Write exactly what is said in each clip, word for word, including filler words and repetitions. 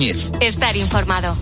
Yes. Estar informado.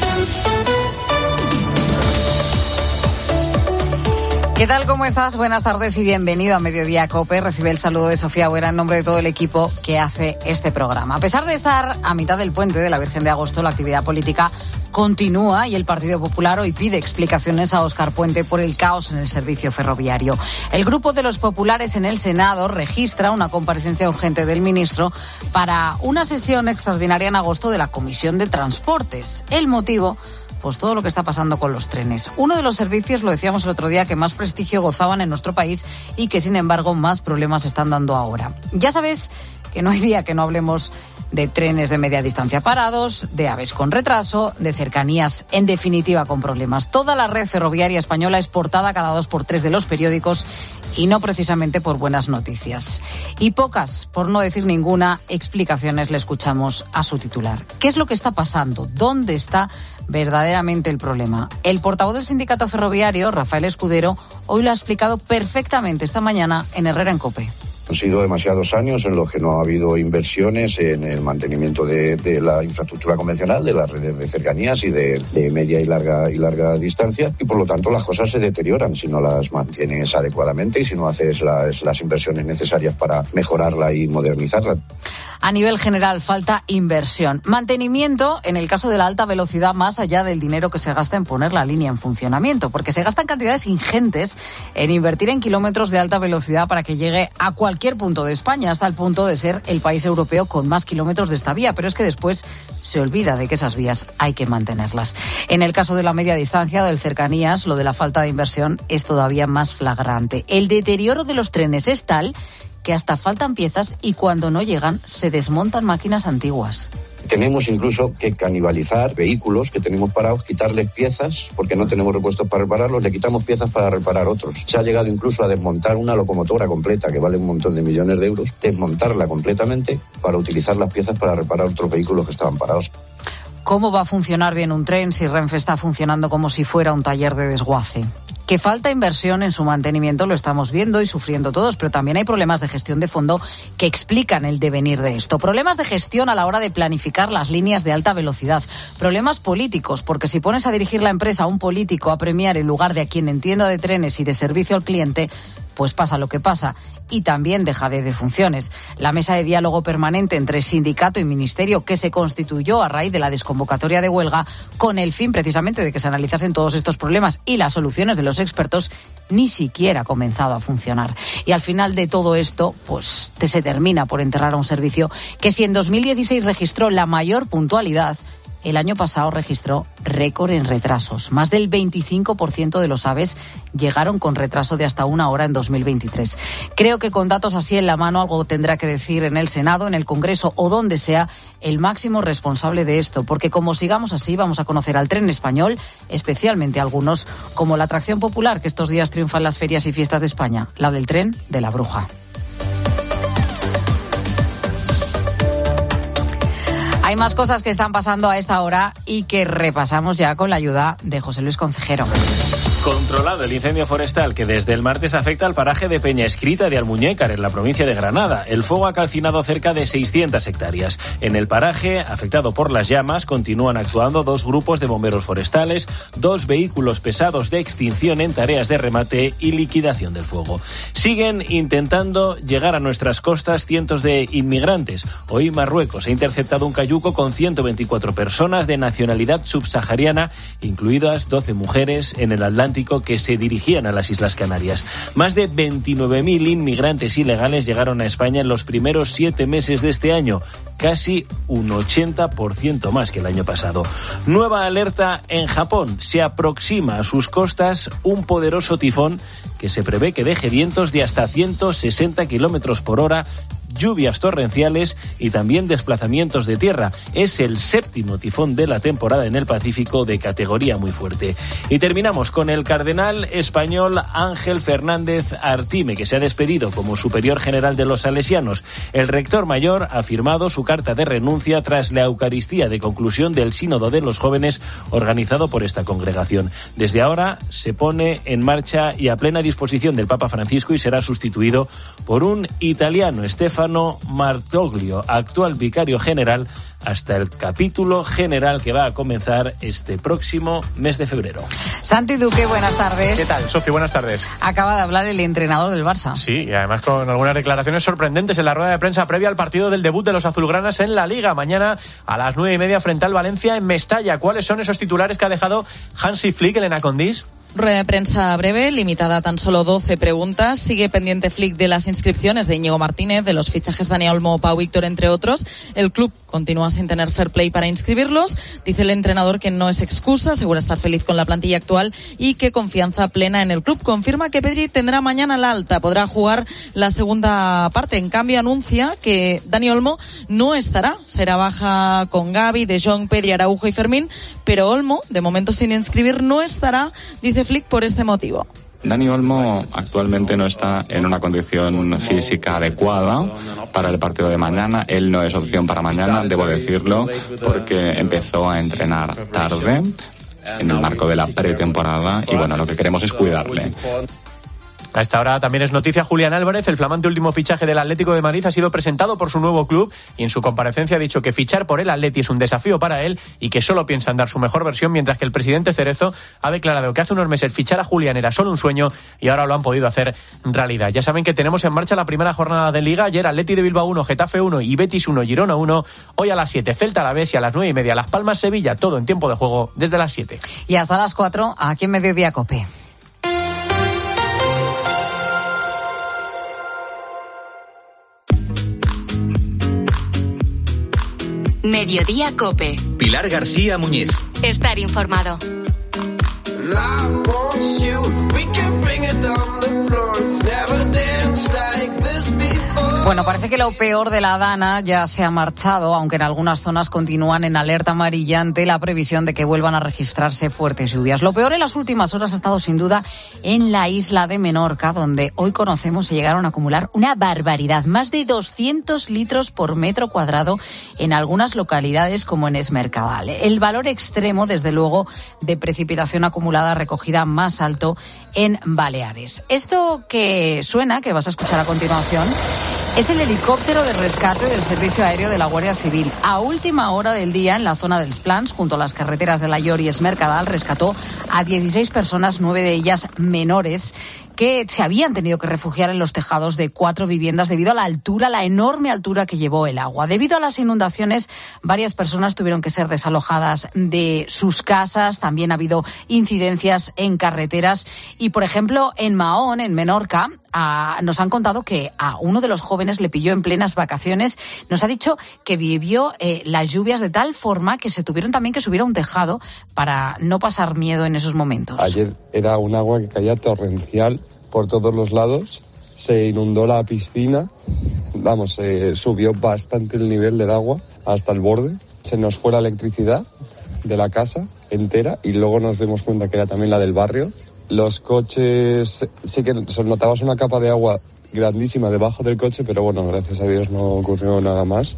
¿Qué tal? ¿Cómo estás? Buenas tardes y bienvenido a Mediodía COPE. Recibe el saludo de Sofía Buera en nombre de todo el equipo que hace este programa. A pesar de estar a mitad del puente de la Virgen de Agosto, la actividad política continúa y el Partido Popular hoy pide explicaciones a Óscar Puente por el caos en el servicio ferroviario. El Grupo de los Populares en el Senado registra una comparecencia urgente del ministro para una sesión extraordinaria en agosto de la Comisión de Transportes. El motivo, pues todo lo que está pasando con los trenes. Uno de los servicios, lo decíamos el otro día, que más prestigio gozaban en nuestro país y que, sin embargo, más problemas están dando ahora. Ya sabes que no hay día que no hablemos de trenes de media distancia parados, de AVEs con retraso, de cercanías, en definitiva, con problemas. Toda la red ferroviaria española es portada cada dos por tres de los periódicos y no precisamente por buenas noticias. Y pocas, por no decir ninguna, explicaciones le escuchamos a su titular. ¿Qué es lo que está pasando? ¿Dónde está verdaderamente el problema? El portavoz del sindicato ferroviario, Rafael Escudero, hoy lo ha explicado perfectamente esta mañana en Herrera en COPE. Han sido demasiados años en los que no ha habido inversiones en el mantenimiento de, de la infraestructura convencional, de las redes de cercanías y de, de media y larga y larga distancia, y por lo tanto las cosas se deterioran si no las mantienes adecuadamente y si no haces las, las inversiones necesarias para mejorarla y modernizarla. A nivel general falta inversión. Mantenimiento, en el caso de la alta velocidad, más allá del dinero que se gasta en poner la línea en funcionamiento, porque se gastan cantidades ingentes en invertir en kilómetros de alta velocidad para que llegue a cualquier punto de España, hasta el punto de ser el país europeo con más kilómetros de esta vía. Pero es que después se olvida de que esas vías hay que mantenerlas. En el caso de la media distancia o del cercanías, lo de la falta de inversión es todavía más flagrante. El deterioro de los trenes es tal que hasta faltan piezas y cuando no llegan se desmontan máquinas antiguas. Tenemos incluso que canibalizar vehículos que tenemos parados, quitarles piezas porque no tenemos repuestos para repararlos, le quitamos piezas para reparar otros. Se ha llegado incluso a desmontar una locomotora completa que vale un montón de millones de euros, desmontarla completamente para utilizar las piezas para reparar otros vehículos que estaban parados. ¿Cómo va a funcionar bien un tren si Renfe está funcionando como si fuera un taller de desguace? Que falta inversión en su mantenimiento lo estamos viendo y sufriendo todos, pero también hay problemas de gestión de fondo que explican el devenir de esto. Problemas de gestión a la hora de planificar las líneas de alta velocidad. Problemas políticos, porque si pones a dirigir la empresa a un político a premiar en lugar de a quien entienda de trenes y de servicio al cliente, pues pasa lo que pasa. Y también dejadez de funciones. La mesa de diálogo permanente entre sindicato y ministerio que se constituyó a raíz de la desconvocatoria de huelga con el fin precisamente de que se analizasen todos estos problemas y las soluciones de los expertos ni siquiera ha comenzado a funcionar. Y al final de todo esto, pues se termina por enterrar a un servicio que si en dos mil dieciséis registró la mayor puntualidad, el año pasado registró récord en retrasos. Más del veinticinco por ciento de los AVEs llegaron con retraso de hasta una hora en dos mil veintitrés. Creo que con datos así en la mano algo tendrá que decir en el Senado, en el Congreso o donde sea el máximo responsable de esto, porque como sigamos así vamos a conocer al tren español, especialmente algunos como la atracción popular que estos días triunfa en las ferias y fiestas de España, la del tren de la Bruja. Hay más cosas que están pasando a esta hora y que repasamos ya con la ayuda de José Luis Concejero. Controlado el incendio forestal que desde el martes afecta al paraje de Peña Escrita de Almuñécar, en la provincia de Granada. El fuego ha calcinado cerca de seiscientas hectáreas. En el paraje, afectado por las llamas, continúan actuando dos grupos de bomberos forestales, dos vehículos pesados de extinción en tareas de remate y liquidación del fuego. Siguen intentando llegar a nuestras costas cientos de inmigrantes. Hoy Marruecos ha interceptado un cayuco con ciento veinticuatro personas de nacionalidad subsahariana, incluidas doce mujeres en el Atlántico, que se dirigían a las Islas Canarias. Más de veintinueve mil inmigrantes ilegales llegaron a España en los primeros siete meses de este año, casi un ochenta por ciento más que el año pasado. Nueva alerta en Japón. Se aproxima a sus costas un poderoso tifón que se prevé que deje vientos de hasta ciento sesenta kilómetros por hora, lluvias torrenciales y también desplazamientos de tierra. Es el séptimo tifón de la temporada en el Pacífico de categoría muy fuerte. Y terminamos con el cardenal español Ángel Fernández Artime, que se ha despedido como superior general de los salesianos. El rector mayor ha firmado su carta de renuncia tras la Eucaristía de conclusión del Sínodo de los Jóvenes organizado por esta congregación. Desde ahora se pone en marcha y a plena disposición del Papa Francisco y será sustituido por un italiano, Stefano Stefano Martoglio, actual vicario general, hasta el capítulo general que va a comenzar este próximo mes de febrero. Santi Duque, buenas tardes. ¿Qué tal, Sofi? Buenas tardes. Acaba de hablar el entrenador del Barça. Sí, y además con algunas declaraciones sorprendentes en la rueda de prensa previa al partido del debut de los azulgranas en la Liga. Mañana a las nueve y media frente al Valencia en Mestalla. ¿Cuáles son esos titulares que ha dejado Hansi Flick, Elena Condís? Rueda de prensa breve, limitada a tan solo doce preguntas. Sigue pendiente Flick de las inscripciones de Íñigo Martínez, de los fichajes Dani Olmo, Pau Víctor, entre otros. El club continúa sin tener fair play para inscribirlos. Dice el entrenador que no es excusa, asegura estar feliz con la plantilla actual y que confianza plena en el club. Confirma que Pedri tendrá mañana la alta, podrá jugar la segunda parte. En cambio, anuncia que Dani Olmo no estará. Será baja con Gavi, De Jong, Pedri, Araujo y Fermín, pero Olmo, de momento sin inscribir, no estará, dice Flick, por este motivo. Dani Olmo actualmente no está en una condición física adecuada para el partido de mañana. Él no es opción para mañana, debo decirlo, porque empezó a entrenar tarde en el marco de la pretemporada y bueno, lo que queremos es cuidarle. A esta hora también es noticia Julián Álvarez. El flamante último fichaje del Atlético de Madrid ha sido presentado por su nuevo club y en su comparecencia ha dicho que fichar por el Atleti es un desafío para él y que solo piensa en dar su mejor versión, mientras que el presidente Cerezo ha declarado que hace unos meses fichar a Julián era solo un sueño y ahora lo han podido hacer realidad. Ya saben que tenemos en marcha la primera jornada de Liga. Ayer Atleti de Bilbao uno, Getafe uno y Betis uno, Girona uno. Hoy a las siete Celta Alavés y a las nueve y media Las Palmas Sevilla. Todo en tiempo de juego desde las siete. Y hasta las cuatro aquí en Mediodía Cope. Mediodía Cope. Pilar García Muñiz. Estar informado. Bueno, parece que lo peor de la Dana ya se ha marchado, aunque en algunas zonas continúan en alerta amarilla ante la previsión de que vuelvan a registrarse fuertes lluvias. Lo peor en las últimas horas ha estado sin duda en la isla de Menorca, donde hoy conocemos se llegaron a acumular una barbaridad, más de doscientos litros por metro cuadrado en algunas localidades como en Es Mercadal. El valor extremo, desde luego, de precipitación acumulada recogida más alto en Baleares. Esto que suena, que vas a escuchar a continuación, es el helicóptero de rescate del Servicio Aéreo de la Guardia Civil. A última hora del día, en la zona dels Plans, junto a las carreteras de la Llor y Es Mercadal, rescató a dieciséis personas, nueve de ellas menores, que se habían tenido que refugiar en los tejados de cuatro viviendas debido a la altura, la enorme altura que llevó el agua. Debido a las inundaciones, varias personas tuvieron que ser desalojadas de sus casas. También ha habido incidencias en carreteras. Y, por ejemplo, en Mahón, en Menorca, a, nos han contado que a uno de los jóvenes le pilló en plenas vacaciones. Nos ha dicho que vivió eh, las lluvias de tal forma que se tuvieron también que subir a un tejado para no pasar miedo en esos momentos. Ayer era un agua que caía torrencial por todos los lados, se inundó la piscina, vamos, eh, subió bastante el nivel del agua hasta el borde, se nos fue la electricidad de la casa entera y luego nos dimos cuenta que era también la del barrio. Los coches, sí que se notabas una capa de agua grandísima debajo del coche, pero bueno, gracias a Dios no ocurrió nada más.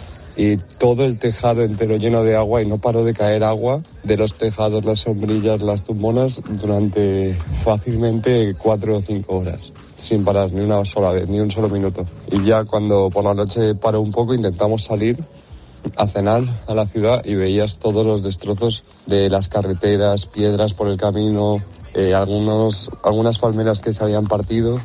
Y todo el tejado entero lleno de agua y no paró de caer agua de los tejados, las sombrillas, las tumbonas durante fácilmente cuatro o cinco horas, sin parar ni una sola vez, ni un solo minuto. Y ya cuando por la noche paró un poco intentamos salir a cenar a la ciudad y veías todos los destrozos de las carreteras, piedras por el camino, eh, algunos, algunas palmeras que se habían partido.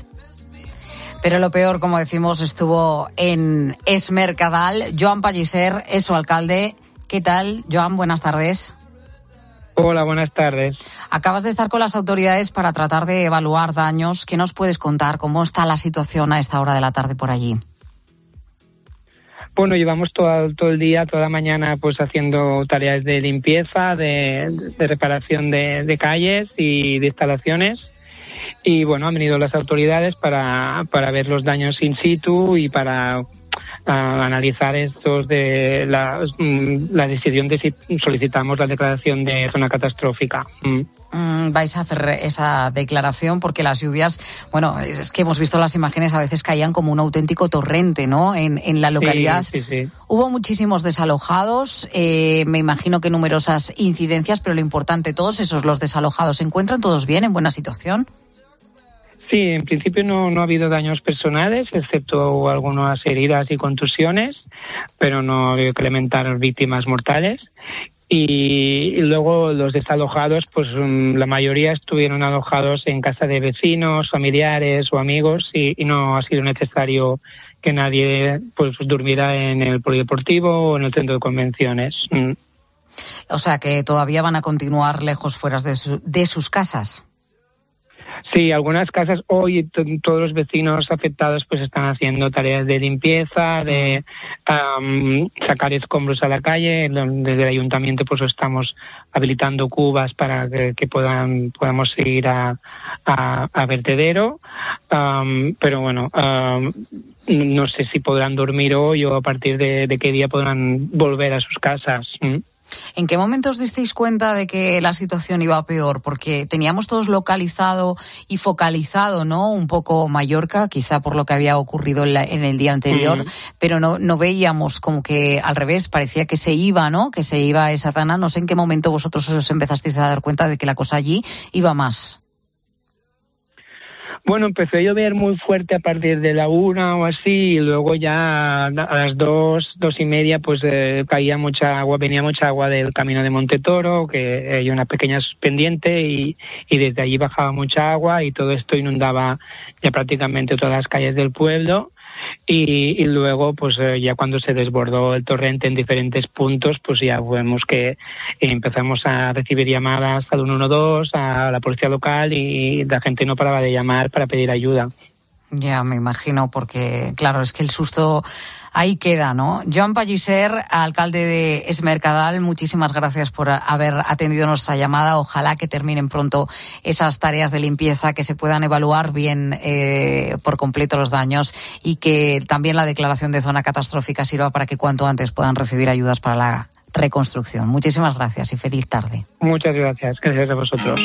Pero lo peor, como decimos, estuvo en Es Mercadal. Joan Palliser es su alcalde. ¿Qué tal, Joan? Buenas tardes. Hola, buenas tardes. Acabas de estar con las autoridades para tratar de evaluar daños. ¿Qué nos puedes contar? ¿Cómo está la situación a esta hora de la tarde por allí? Bueno, llevamos todo, todo el día, toda la mañana, pues haciendo tareas de limpieza, de, de reparación de, de calles y de instalaciones. Y bueno, han venido las autoridades para, para ver los daños in situ y para a analizar estos de la, la decisión de si solicitamos la declaración de zona catastrófica. Mm. Mm, vais a hacer esa declaración porque las lluvias, bueno, es que hemos visto las imágenes, a veces caían como un auténtico torrente, ¿no? En, en la localidad. Sí, sí, sí. Hubo muchísimos desalojados, eh, me imagino que numerosas incidencias, pero lo importante, todos esos, los desalojados, ¿se encuentran todos bien, en buena situación? Sí, en principio no, no ha habido daños personales, excepto algunas heridas y contusiones, pero no ha habido que lamentar víctimas mortales. Y, y luego los desalojados, pues la mayoría estuvieron alojados en casa de vecinos, familiares o amigos y, y no ha sido necesario que nadie pues durmiera en el polideportivo o en el centro de convenciones. Mm. O sea que todavía van a continuar lejos fuera de, su, de sus casas. Sí, algunas casas hoy t- todos los vecinos afectados pues están haciendo tareas de limpieza, de um, sacar escombros a la calle. Desde el ayuntamiento pues estamos habilitando cubas para que, que puedan podamos ir a, a, a vertedero, um, pero bueno, um, no sé si podrán dormir hoy o a partir de, de qué día podrán volver a sus casas. ¿Mm? ¿En qué momento os disteis cuenta de que la situación iba peor? Porque teníamos todos localizado y focalizado, ¿no? Un poco Mallorca, quizá por lo que había ocurrido en, la, en el día anterior, mm. pero no, no veíamos como que al revés, parecía que se iba, ¿no? Que se iba esa zona. No sé en qué momento vosotros os empezasteis a dar cuenta de que la cosa allí iba más. Bueno, empezó a llover muy fuerte a partir de la una o así, y luego ya a las dos, dos y media, pues eh, caía mucha agua, venía mucha agua del camino de Montetoro, que hay una pequeña pendiente, y, y desde allí bajaba mucha agua y todo esto inundaba ya prácticamente todas las calles del pueblo. Y, y luego, pues eh, ya cuando se desbordó el torrente en diferentes puntos, pues ya vemos que empezamos a recibir llamadas al uno uno dos, a la policía local, y la gente no paraba de llamar para pedir ayuda. Ya me imagino, porque claro, es que el susto ahí queda, ¿no? Joan Pellicer, alcalde de Es Mercadal, muchísimas gracias por haber atendido nuestra llamada. Ojalá que terminen pronto esas tareas de limpieza, que se puedan evaluar bien eh, por completo los daños y que también la declaración de zona catastrófica sirva para que cuanto antes puedan recibir ayudas para la reconstrucción. Muchísimas gracias y feliz tarde. Muchas gracias. Gracias a vosotros.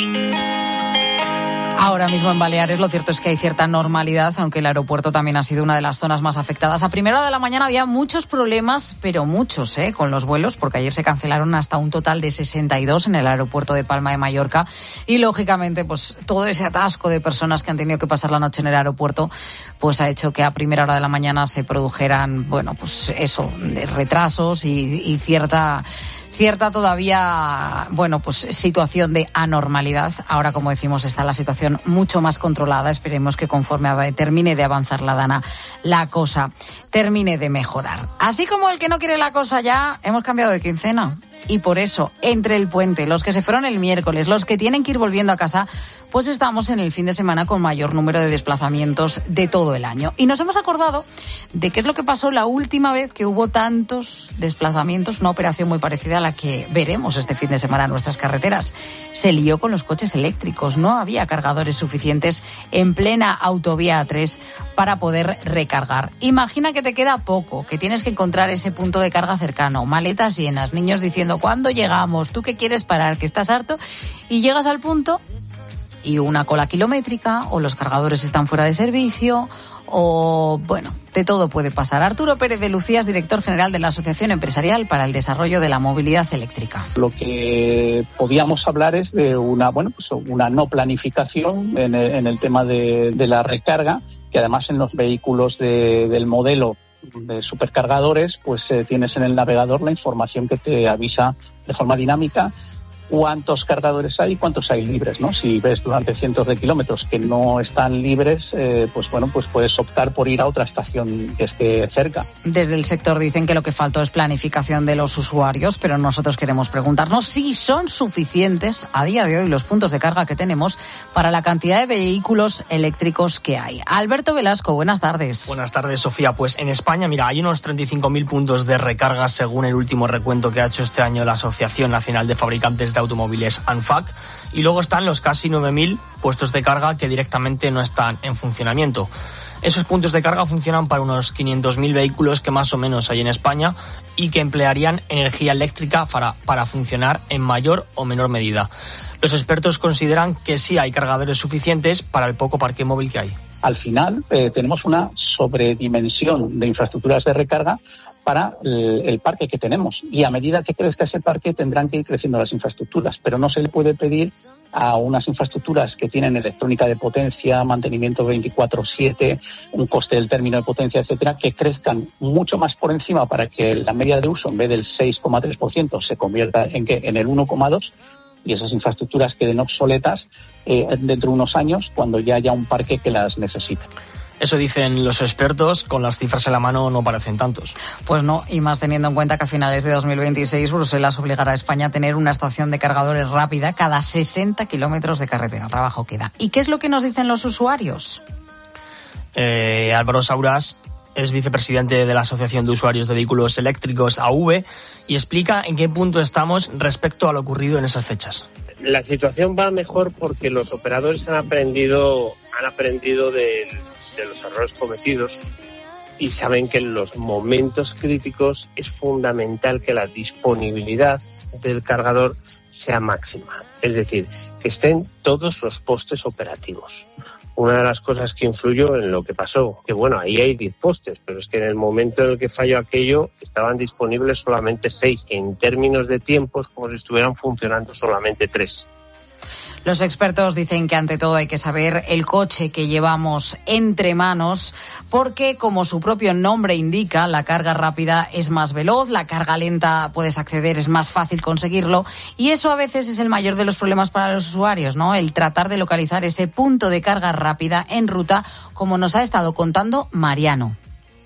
Ahora mismo en Baleares lo cierto es que hay cierta normalidad, aunque el aeropuerto también ha sido una de las zonas más afectadas. A primera hora de la mañana había muchos problemas, pero muchos, ¿eh? con los vuelos, porque ayer se cancelaron hasta un total de sesenta y dos en el aeropuerto de Palma de Mallorca. Y lógicamente, pues todo ese atasco de personas que han tenido que pasar la noche en el aeropuerto, pues ha hecho que a primera hora de la mañana se produjeran, bueno, pues eso, retrasos y, y cierta... Cierta todavía, bueno, pues situación de anormalidad. Ahora, como decimos, está la situación mucho más controlada. Esperemos que conforme termine de avanzar la Dana, la cosa termine de mejorar. Así como el que no quiere la cosa ya, hemos cambiado de quincena. Y por eso, entre el puente, los que se fueron el miércoles, los que tienen que ir volviendo a casa, pues estamos en el fin de semana con mayor número de desplazamientos de todo el año. Y nos hemos acordado de qué es lo que pasó la última vez que hubo tantos desplazamientos, una operación muy parecida a la que veremos este fin de semana en nuestras carreteras. Se lió con los coches eléctricos. No había cargadores suficientes en plena autovía A tres para poder recargar. Imagina que te queda poco, que tienes que encontrar ese punto de carga cercano, maletas llenas, niños diciendo ¿cuándo llegamos? ¿Tú qué quieres parar? ¿Que estás harto? Y llegas al punto y una cola kilométrica, o los cargadores están fuera de servicio, o bueno, de todo puede pasar. Arturo Pérez de Lucía es director general de la Asociación Empresarial para el Desarrollo de la Movilidad Eléctrica. Lo que podíamos hablar es de una, bueno, pues una no planificación en el, en el tema de, de la recarga, que además en los vehículos de, del modelo de supercargadores, pues eh, tienes en el navegador la información que te avisa de forma dinámica cuántos cargadores hay y cuántos hay libres, ¿no? Si ves durante cientos de kilómetros que no están libres, eh, pues bueno, pues puedes optar por ir a otra estación que esté cerca. Desde el sector dicen que lo que faltó es planificación de los usuarios, pero nosotros queremos preguntarnos si son suficientes a día de hoy los puntos de carga que tenemos para la cantidad de vehículos eléctricos que hay. Alberto Velasco, buenas tardes. Buenas tardes, Sofía. Pues en España, mira, hay unos treinta y cinco mil puntos de recarga según el último recuento que ha hecho este año la Asociación Nacional de Fabricantes de Automóviles ANFAC, y luego están los casi nueve mil puestos de carga que directamente no están en funcionamiento. Esos puntos de carga funcionan para unos quinientos mil vehículos que más o menos hay en España y que emplearían energía eléctrica para, para funcionar en mayor o menor medida. Los expertos consideran que sí hay cargadores suficientes para el poco parque móvil que hay. Al final eh, tenemos una sobredimensión de infraestructuras de recarga para el, el parque que tenemos. Y a medida que crezca ese parque tendrán que ir creciendo las infraestructuras, pero no se le puede pedir a unas infraestructuras que tienen electrónica de potencia, mantenimiento veinticuatro siete, un coste del término de potencia, etcétera, que crezcan mucho más por encima para que la media de uso en vez del seis coma tres por ciento se convierta en, que, en el uno coma dos por ciento y esas infraestructuras queden obsoletas eh, dentro de unos años cuando ya haya un parque que las necesite. Eso dicen los expertos, con las cifras en la mano no parecen tantos. Pues no, y más teniendo en cuenta que a finales de dos mil veintiséis Bruselas obligará a España a tener una estación de cargadores rápida cada sesenta kilómetros de carretera. Trabajo queda. ¿Y qué es lo que nos dicen los usuarios? Eh, Álvaro Saurás es vicepresidente de la Asociación de Usuarios de Vehículos Eléctricos, A V, y explica en qué punto estamos respecto a lo ocurrido en esas fechas. La situación va mejor porque los operadores han aprendido, han aprendido de, de los errores cometidos y saben que en los momentos críticos es fundamental que la disponibilidad del cargador sea máxima, es decir, que estén todos los postes operativos. Una de las cosas que influyó en lo que pasó, que bueno, ahí hay diez postes, pero es que en el momento en el que falló aquello estaban disponibles solamente seis, que en términos de tiempos como si estuvieran funcionando solamente tres. Los expertos dicen que ante todo hay que saber el coche que llevamos entre manos, porque como su propio nombre indica, la carga rápida es más veloz, la carga lenta puedes acceder, es más fácil conseguirlo, y eso a veces es el mayor de los problemas para los usuarios, ¿no? El tratar de localizar ese punto de carga rápida en ruta, como nos ha estado contando Mariano.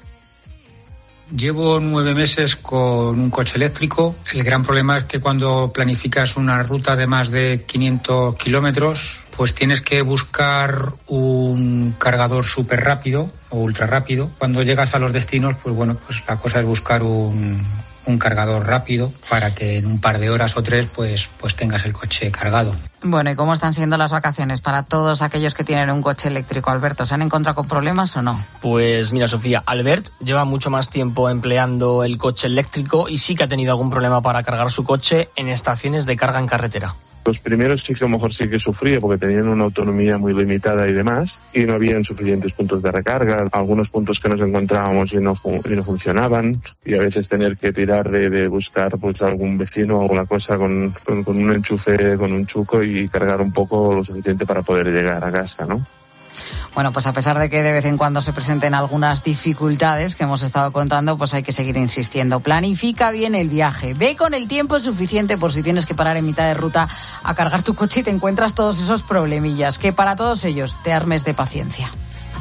Llevo nueve meses con un coche eléctrico. El gran problema es que cuando planificas una ruta de más de quinientos kilómetros, pues tienes que buscar un cargador súper rápido o ultra rápido. Cuando llegas a los destinos, pues bueno, pues la cosa es buscar un, un cargador rápido para que en un par de horas o tres pues, pues tengas el coche cargado. Bueno, ¿y cómo están siendo las vacaciones para todos aquellos que tienen un coche eléctrico, Alberto? ¿Se han encontrado con problemas o no? Pues mira, Sofía, Albert lleva mucho más tiempo empleando el coche eléctrico y sí que ha tenido algún problema para cargar su coche en estaciones de carga en carretera. Los primeros sí que a lo mejor sí que sufría porque tenían una autonomía muy limitada y demás y no habían suficientes puntos de recarga, algunos puntos que nos encontrábamos y no, y no funcionaban y a veces tener que tirar de, de buscar pues algún vecino o alguna cosa con, con, con un enchufe, con un chuco y cargar un poco lo suficiente para poder llegar a casa, ¿no? Bueno, pues a pesar de que de vez en cuando se presenten algunas dificultades que hemos estado contando, pues hay que seguir insistiendo. Planifica bien el viaje. Ve con el tiempo suficiente por si tienes que parar en mitad de ruta a cargar tu coche y te encuentras todos esos problemillas. Que para todos ellos te armes de paciencia.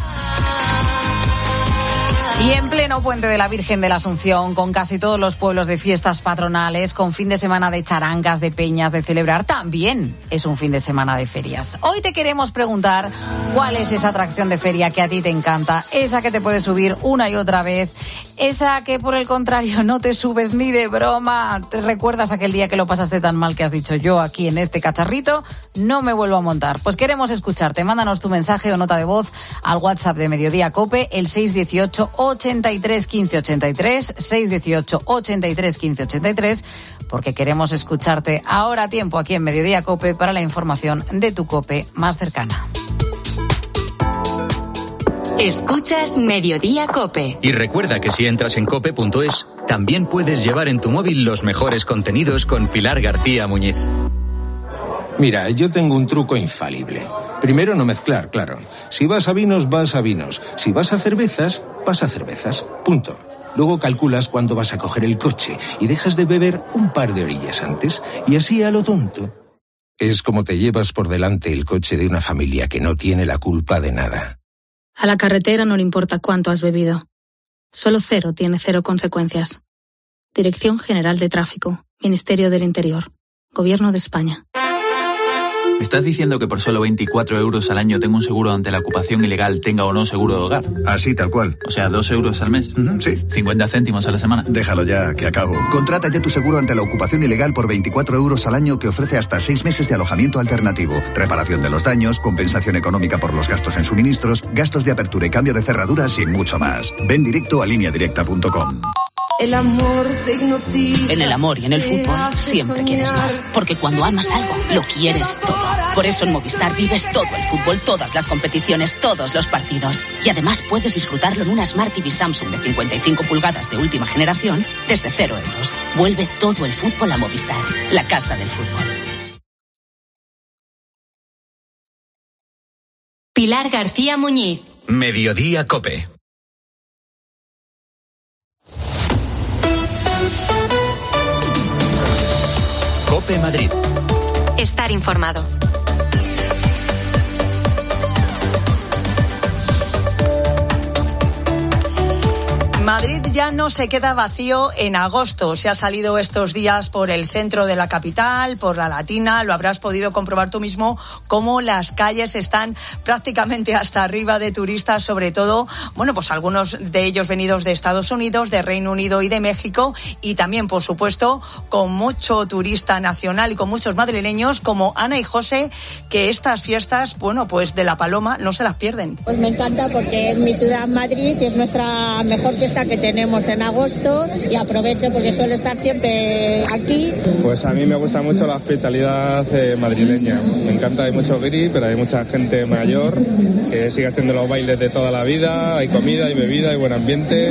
Y en pleno Puente de la Virgen de la Asunción, con casi todos los pueblos de fiestas patronales, con fin de semana de charangas, de peñas, de celebrar, también es un fin de semana de ferias. Hoy te queremos preguntar cuál es esa atracción de feria que a ti te encanta, esa que te puedes subir una y otra vez, esa que por el contrario no te subes ni de broma. ¿Te recuerdas aquel día que lo pasaste tan mal que has dicho yo aquí en este cacharrito no me vuelvo a montar? Pues queremos escucharte. Mándanos tu mensaje o nota de voz al WhatsApp de Mediodía Cope, el seis dieciocho ochenta y tres quince ochenta y tres, seis dieciocho ochenta y tres quince ochenta y tres, porque queremos escucharte ahora a tiempo aquí en Mediodía Cope para la información de tu Cope más cercana. Escuchas Mediodía Cope. Y recuerda que si entras en cope punto es, también puedes llevar en tu móvil los mejores contenidos con Pilar García Muñiz. Mira, yo tengo un truco infalible. Primero, no mezclar, claro. Si vas a vinos, vas a vinos. Si vas a cervezas, vas a cervezas. Punto. Luego calculas cuándo vas a coger el coche y dejas de beber un par de orillas antes. Y así a lo tonto. Es como te llevas por delante el coche de una familia que no tiene la culpa de nada. A la carretera no le importa cuánto has bebido. Solo cero tiene cero consecuencias. Dirección General de Tráfico. Ministerio del Interior. Gobierno de España. ¿Me estás diciendo que por solo veinticuatro euros al año tengo un seguro ante la ocupación ilegal, tenga o no seguro de hogar? Así, tal cual. O sea, dos euros al mes. Uh-huh, sí. cincuenta céntimos a la semana. Déjalo ya, que acabo. Contrata ya tu seguro ante la ocupación ilegal por veinticuatro euros al año que ofrece hasta seis meses de alojamiento alternativo, reparación de los daños, compensación económica por los gastos en suministros, gastos de apertura y cambio de cerraduras y mucho más. Ven directo a línea directa punto com. El amor te hipnotiza. En el amor y en el fútbol siempre quieres más. Porque cuando amas algo, lo quieres todo. Por eso en Movistar vives todo el fútbol, todas las competiciones, todos los partidos. Y además puedes disfrutarlo en una Smart T V Samsung de cincuenta y cinco pulgadas de última generación desde cero euros. Vuelve todo el fútbol a Movistar, la casa del fútbol. Pilar García Muñiz. Mediodía COPE. COPE Madrid. Estar informado. Madrid ya no se queda vacío en agosto. Se ha salido estos días por el centro de la capital, por la Latina. Lo habrás podido comprobar tú mismo cómo las calles están prácticamente hasta arriba de turistas, sobre todo, bueno, pues algunos de ellos venidos de Estados Unidos, de Reino Unido y de México, y también, por supuesto, con mucho turista nacional y con muchos madrileños como Ana y José, que estas fiestas, bueno, pues de la Paloma no se las pierden. Pues me encanta porque es mi ciudad, Madrid, y es nuestra mejor fiesta que tenemos en agosto, y aprovecho porque suelo estar siempre aquí. Pues a mí me gusta mucho la hospitalidad eh, madrileña. Me encanta, hay mucho guiri, pero hay mucha gente mayor que sigue haciendo los bailes de toda la vida, hay comida, hay bebida, hay buen ambiente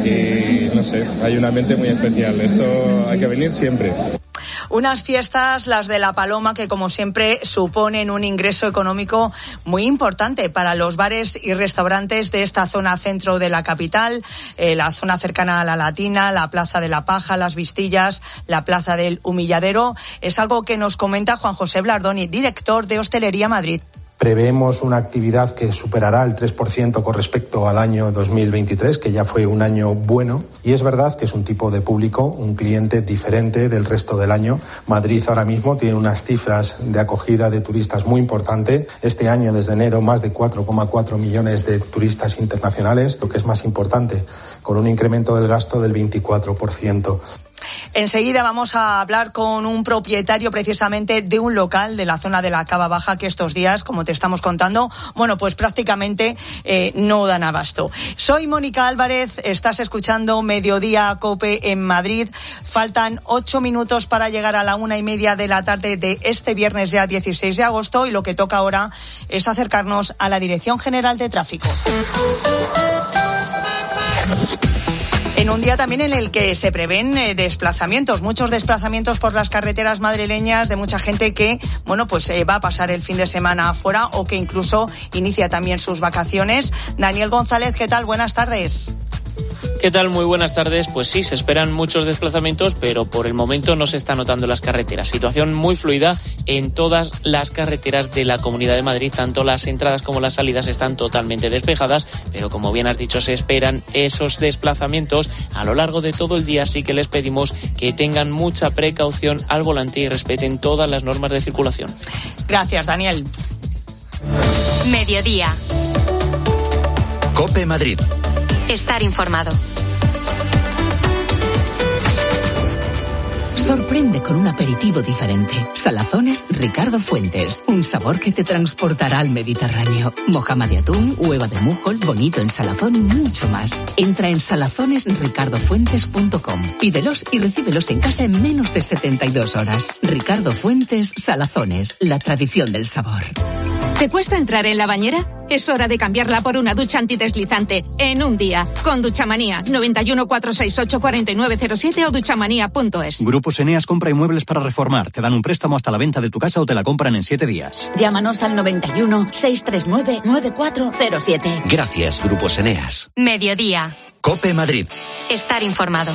y no sé, hay un ambiente muy especial. Esto hay que venir siempre. Unas fiestas, las de La Paloma, que como siempre suponen un ingreso económico muy importante para los bares y restaurantes de esta zona centro de la capital, eh, la zona cercana a la Latina, la Plaza de la Paja, Las Vistillas, la Plaza del Humilladero. Es algo que nos comenta Juan José Blardoni, director de Hostelería Madrid. Prevemos una actividad que superará el tres por ciento con respecto al año dos mil veintitrés, que ya fue un año bueno. Y es verdad que es un tipo de público, un cliente diferente del resto del año. Madrid ahora mismo tiene unas cifras de acogida de turistas muy importantes. Este año, desde enero, más de cuatro coma cuatro millones de turistas internacionales, lo que es más importante, con un incremento del gasto del veinticuatro por ciento. Enseguida vamos a hablar con un propietario precisamente de un local de la zona de la Cava Baja que estos días, como te estamos contando, bueno, pues prácticamente eh, no dan abasto. Soy Mónica Álvarez, estás escuchando Mediodía COPE en Madrid. Faltan ocho minutos para llegar a la una y media de la tarde de este viernes ya dieciséis de agosto, y lo que toca ahora es acercarnos a la Dirección General de Tráfico. En un día también en el que se prevén eh, desplazamientos, muchos desplazamientos por las carreteras madrileñas de mucha gente que, bueno, pues eh, va a pasar el fin de semana afuera o que incluso inicia también sus vacaciones. Daniel González, ¿qué tal? Buenas tardes. ¿Qué tal? Muy buenas tardes. Pues sí, se esperan muchos desplazamientos, pero por el momento no se está notando en las carreteras. Situación muy fluida en todas las carreteras de la Comunidad de Madrid. Tanto las entradas como las salidas están totalmente despejadas, pero como bien has dicho, se esperan esos desplazamientos a lo largo de todo el día. Así que les pedimos que tengan mucha precaución al volante y respeten todas las normas de circulación. Gracias, Daniel. Mediodía. COPE Madrid. Estar informado. Sorprende con un aperitivo diferente. Salazones Ricardo Fuentes. Un sabor que te transportará al Mediterráneo. Mojama de atún, hueva de mújol, bonito en salazón y mucho más. Entra en salazones ricardo fuentes punto com. Pídelos y recíbelos en casa en menos de setenta y dos horas. Ricardo Fuentes Salazones. La tradición del sabor. ¿Te cuesta entrar en la bañera? Es hora de cambiarla por una ducha antideslizante en un día. Con Duchamanía. noventa y uno, cuatrocientos sesenta y ocho, cuarenta y nueve cero siete o duchamanía punto es. Grupos Eneas compra inmuebles para reformar. Te dan un préstamo hasta la venta de tu casa o te la compran en siete días. Llámanos al noventa y uno, seiscientos treinta y nueve, noventa y cuatro cero siete. Gracias, Grupos Eneas. Mediodía. COPE Madrid. Estar informado.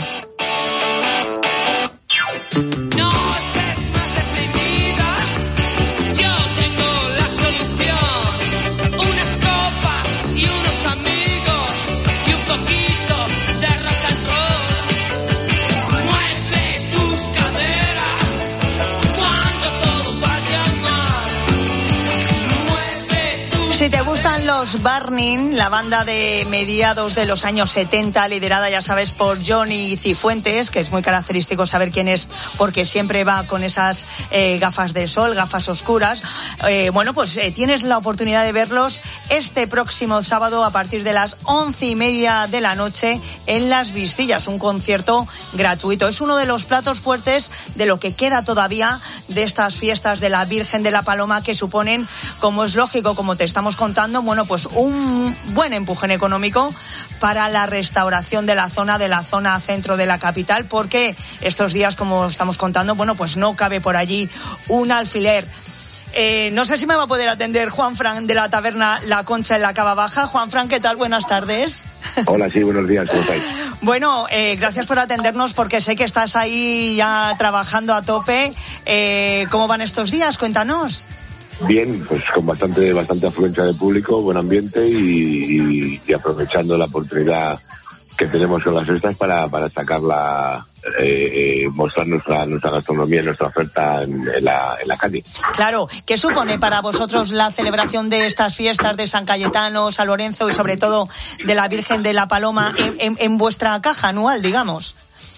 Si te gustan los Burning, la banda de mediados de los años setenta, liderada, ya sabes, por Johnny Cifuentes, que es muy característico saber quién es, porque siempre va con esas eh, gafas de sol, gafas oscuras. Eh, bueno, pues eh, tienes la oportunidad de verlos este próximo sábado a partir de las once y media de la noche en Las Vistillas, un concierto gratuito. Es uno de los platos fuertes de lo que queda todavía de estas fiestas de la Virgen de la Paloma, que suponen, como es lógico, como te estamos contando, bueno, pues un buen empujón económico para la restauración de la zona, de la zona centro de la capital, porque estos días, como estamos contando, bueno, pues no cabe por allí un alfiler. Eh, no sé si me va a poder atender Juanfran de la taberna La Concha en la Cava Baja. Juanfran, ¿qué tal? Buenas tardes. Hola, sí, buenos días, ¿cómo estáis? Bueno, eh, gracias por atendernos, porque sé que estás ahí ya trabajando a tope. Eh, ¿Cómo van estos días? Cuéntanos. Bien, pues con bastante bastante afluencia de público, buen ambiente y, y, y aprovechando la oportunidad que tenemos con las fiestas para, para sacarla, eh, eh, mostrar nuestra, nuestra gastronomía, nuestra oferta en, en, la, en la calle. Claro, ¿qué supone para vosotros la celebración de estas fiestas de San Cayetano, San Lorenzo y sobre todo de la Virgen de la Paloma en, en, en vuestra caja anual, digamos?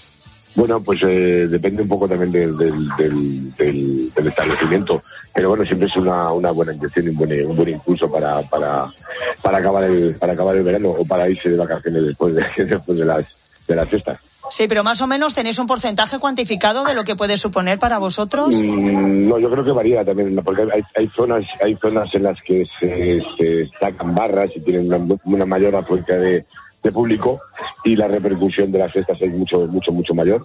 Bueno, pues eh, depende un poco también del, del, del, del, del establecimiento, pero bueno, siempre es una, una buena inyección y un buen, un buen impulso para, para, para acabar el, para acabar el verano o para irse de vacaciones después de, después de las, de las fiestas. Sí, pero más o menos tenéis un porcentaje cuantificado de lo que puede suponer para vosotros. Mm, no, yo creo que varía también, porque hay, hay zonas, hay zonas en las que se, se sacan barras y tienen una, una mayor afluencia de de público y la repercusión de las fiestas es mucho, mucho, mucho mayor.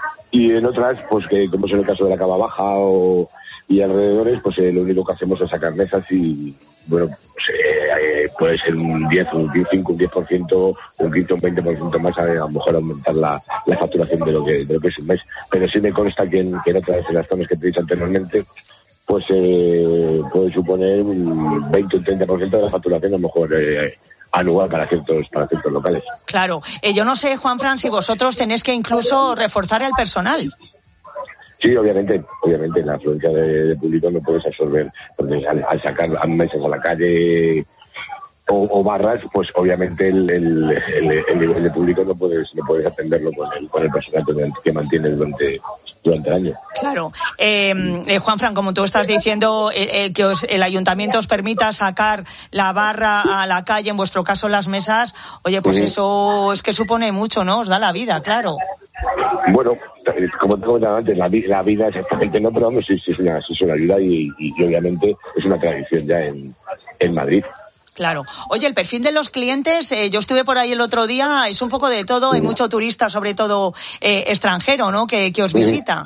Y en otras, pues que como es en el caso de la Cava Baja o, y alrededores, pues eh, lo único que hacemos es sacar mesas y, bueno, pues, eh, puede ser un diez, un cinco, un diez por ciento, un quince, un veinte por ciento más, a, a lo mejor aumentar la, la facturación de lo que de lo que es un mes. Pero sí me consta que en, que en otras de las zonas que te he dicho anteriormente, pues eh, puede suponer un veinte o un treinta por ciento de la facturación, a lo mejor eh, anual para ciertos, para ciertos locales. Claro. Eh, yo no sé, Juanfran, si vosotros tenéis que incluso reforzar el personal. Sí, obviamente, obviamente, la afluencia de, de público no puedes absorber, porque al, al sacar a mesas a la calle o, o barras, pues obviamente el, el, el, el nivel de público no puedes no puedes atenderlo con el, con el personal que mantienes durante, durante el año. Claro. Eh, eh, Juanfran, como tú estás diciendo, eh, eh, que os, el ayuntamiento os permita sacar la barra a la calle, en vuestro caso las mesas, oye, pues sí, eso es que supone mucho, ¿no? Os da la vida, claro. Bueno, como te comentaba antes, la, la vida exactamente no, pero vamos, sí, sí, es, una, sí es una ayuda y, y, y obviamente es una tradición ya en, en Madrid. Claro. Oye, el perfil de los clientes, eh, yo estuve por ahí el otro día, es un poco de todo, hay mucho turista, sobre todo eh, extranjero, ¿no?, que, que os visita.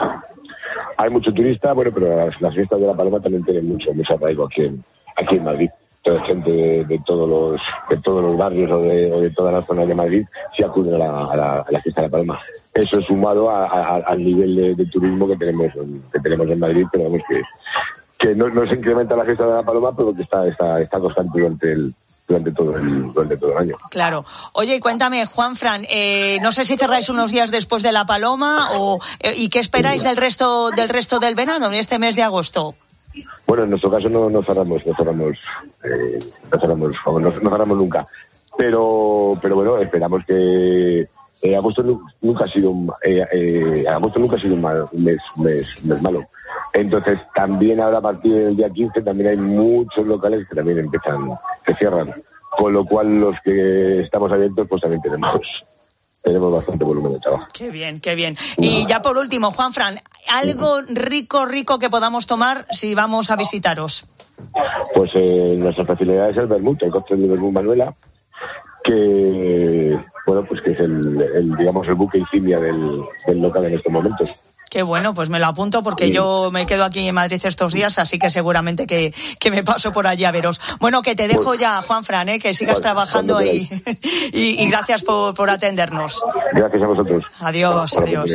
Hay mucho turista, bueno, pero las, las fiestas de la Paloma también tienen mucho, mucho arraigo aquí en, aquí en Madrid. Toda gente de, de todos los de todos los barrios o de, o de todas las zonas de Madrid se acuden a la, a la, a la fiesta de la Paloma. Eso es sumado a, a, al nivel de, de turismo que tenemos que tenemos en Madrid, pero vamos que que no, no se incrementa la fiesta de la Paloma, pero que está está está constante durante el durante todo el durante todo el año. Claro. Oye, cuéntame, Juanfran, eh, no sé si cerráis unos días después de la Paloma o eh, y qué esperáis del resto del resto del verano en este mes de agosto. Bueno, en nuestro caso no, no cerramos, no cerramos, eh, no cerramos, no, no cerramos nunca. Pero, pero bueno, esperamos que eh, agosto nunca ha sido un, eh, eh, agosto nunca ha sido un, mal, un mes, un mes, un mes malo. Entonces también ahora a partir del día quince también hay muchos locales que también empiezan, que cierran. Con lo cual los que estamos abiertos pues también tenemos tenemos bastante volumen de trabajo. Qué bien, qué bien. Y ya por último, Juanfran, algo rico, rico que podamos tomar si vamos a visitaros. Pues eh, nuestra especialidad es el vermut, el cóctel de vermut Manuela, que bueno, pues que es el, el digamos el buque insignia del, del local en estos momentos. Qué bueno, pues me lo apunto porque sí, yo me quedo aquí en Madrid estos días, así que seguramente que, que me paso por allí a veros. Bueno, que te dejo pues, ya, Juanfran, ¿eh? Que sigas pues, trabajando ahí y, y gracias por, por atendernos. Gracias a vosotros. Adiós, adiós.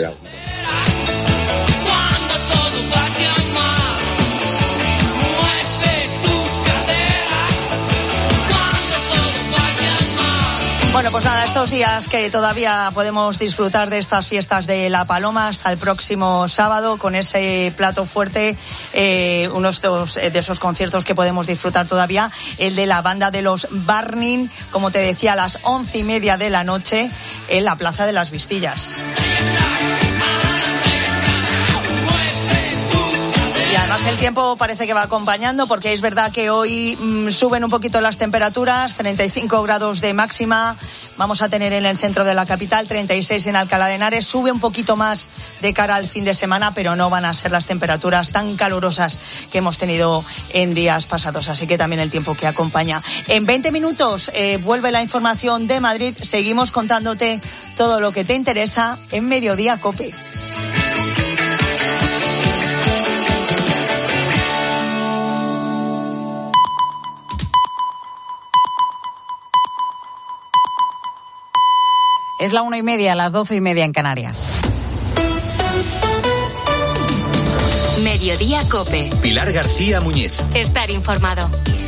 Bueno, pues nada, estos días que todavía podemos disfrutar de estas fiestas de la Paloma hasta el próximo sábado con ese plato fuerte, eh, unos dos, de esos conciertos que podemos disfrutar todavía, el de la banda de los Barnin, como te decía, a las once y media de la noche en la Plaza de las Vistillas. Y además el tiempo parece que va acompañando, porque es verdad que hoy mmm, suben un poquito las temperaturas, treinta y cinco grados de máxima vamos a tener en el centro de la capital, treinta y seis en Alcalá de Henares, sube un poquito más de cara al fin de semana, pero no van a ser las temperaturas tan calurosas que hemos tenido en días pasados, así que también el tiempo que acompaña. En veinte minutos eh, vuelve la información de Madrid, seguimos contándote todo lo que te interesa en Mediodía COPE. Es la una y media, las doce y media en Canarias. Mediodía COPE. Pilar García Muñiz. Estar informado.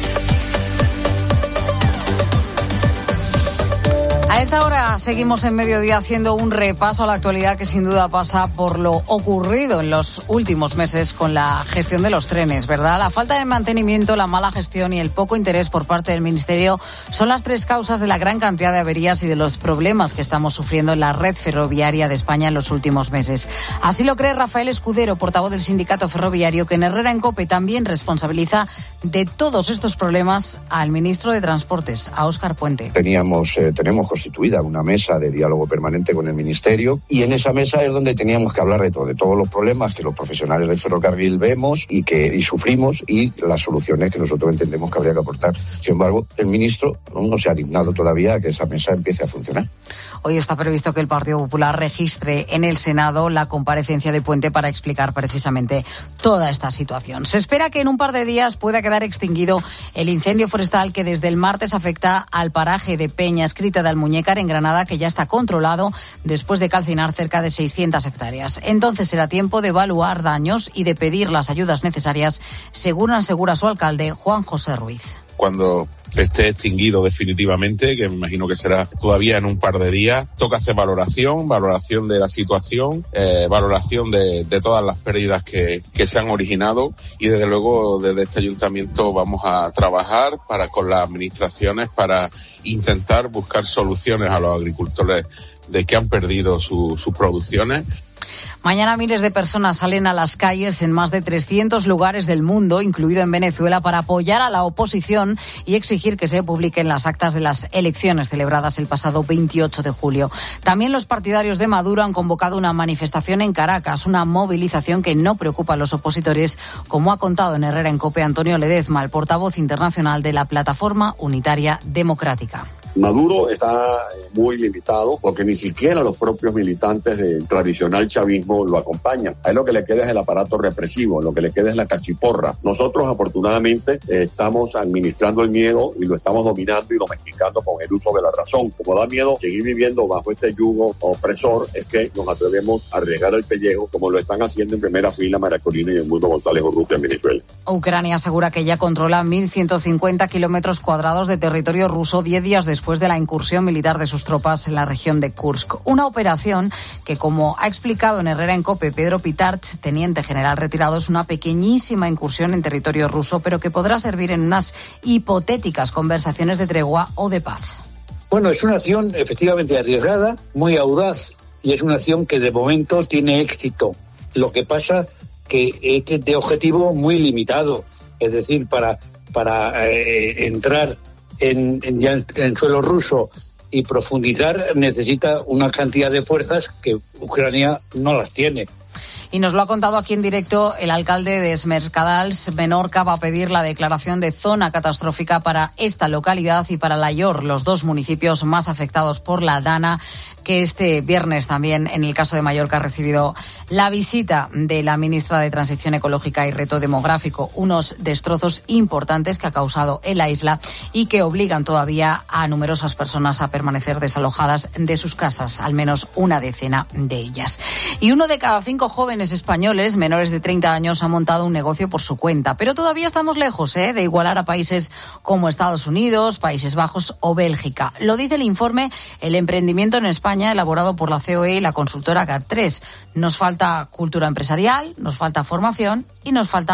A esta hora seguimos en Mediodía haciendo un repaso a la actualidad que sin duda pasa por lo ocurrido en los últimos meses con la gestión de los trenes, ¿verdad? La falta de mantenimiento, la mala gestión y el poco interés por parte del Ministerio son las tres causas de la gran cantidad de averías y de los problemas que estamos sufriendo en la red ferroviaria de España en los últimos meses. Así lo cree Rafael Escudero, portavoz del sindicato ferroviario, que en Herrera en COPE también responsabiliza de todos estos problemas al ministro de Transportes, a Óscar Puente. Teníamos, eh, tenemos constituida una mesa de diálogo permanente con el Ministerio, y en esa mesa es donde teníamos que hablar de todo, de todos los problemas que los profesionales del ferrocarril vemos y que y sufrimos, y las soluciones que nosotros entendemos que habría que aportar. Sin embargo, el ministro no, no se ha dignado todavía a que esa mesa empiece a funcionar. Hoy está previsto que el Partido Popular registre en el Senado la comparecencia de Puente para explicar precisamente toda esta situación. Se espera que en un par de días pueda quedar extinguido el incendio forestal que desde el martes afecta al paraje de Peña Escrita de Almuñécar en Granada, que ya está controlado después de calcinar cerca de seiscientas hectáreas. Entonces será tiempo de evaluar daños y de pedir las ayudas necesarias, según asegura su alcalde, Juan José Ruiz. Cuando esté extinguido definitivamente, que me imagino que será todavía en un par de días, toca hacer valoración, valoración de la situación, eh, valoración de, de todas las pérdidas que, que se han originado, y desde luego desde este ayuntamiento vamos a trabajar para con las administraciones para intentar buscar soluciones a los agricultores de que han perdido su, sus producciones. Mañana miles de personas salen a las calles en más de trescientos lugares del mundo, incluido en Venezuela, para apoyar a la oposición y exigir que se publiquen las actas de las elecciones celebradas el pasado veintiocho de julio. También los partidarios de Maduro han convocado una manifestación en Caracas, una movilización que no preocupa a los opositores, como ha contado en Herrera en COPE Antonio Ledezma, el portavoz internacional de la Plataforma Unitaria Democrática. Maduro está muy limitado porque ni siquiera los propios militantes del tradicional chavismo lo acompañan. A él lo que le queda es el aparato represivo, lo que le queda es la cachiporra. Nosotros afortunadamente eh, estamos administrando el miedo y lo estamos dominando y domesticando con el uso de la razón. Como da miedo seguir viviendo bajo este yugo opresor, es que nos atrevemos a arriesgar el pellejo, como lo están haciendo en primera fila María Corina y el Mundo González Urrutia en Venezuela. Ucrania asegura que ya controla mil ciento cincuenta kilómetros cuadrados de territorio ruso diez días después después de la incursión militar de sus tropas en la región de Kursk. Una operación que, como ha explicado en Herrera en COPE Pedro Pitarch, teniente general retirado, es una pequeñísima incursión en territorio ruso, pero que podrá servir en unas hipotéticas conversaciones de tregua o de paz. Bueno, es una acción efectivamente arriesgada, muy audaz, y es una acción que de momento tiene éxito. Lo que pasa que es de objetivo muy limitado, es decir, para, para eh, entrar En, en, en, en suelo ruso y profundizar necesita una cantidad de fuerzas que Ucrania no las tiene. Y nos lo ha contado aquí en directo el alcalde de Esmercadals. Menorca va a pedir la declaración de zona catastrófica para esta localidad y para Layor, los dos municipios más afectados por la Dana, que este viernes también, en el caso de Mallorca, ha recibido la visita de la ministra de Transición Ecológica y Reto Demográfico. Unos destrozos importantes que ha causado en la isla y que obligan todavía a numerosas personas a permanecer desalojadas de sus casas, al menos una decena de ellas. Y uno de cada cinco jóvenes españoles menores de treinta años ha montado un negocio por su cuenta. Pero todavía estamos lejos ¿eh? de igualar a países como Estados Unidos, Países Bajos o Bélgica. Lo dice el informe El emprendimiento en España, elaborado por la C O E y la consultora GAT tres. Nos falta cultura empresarial, nos falta formación y nos falta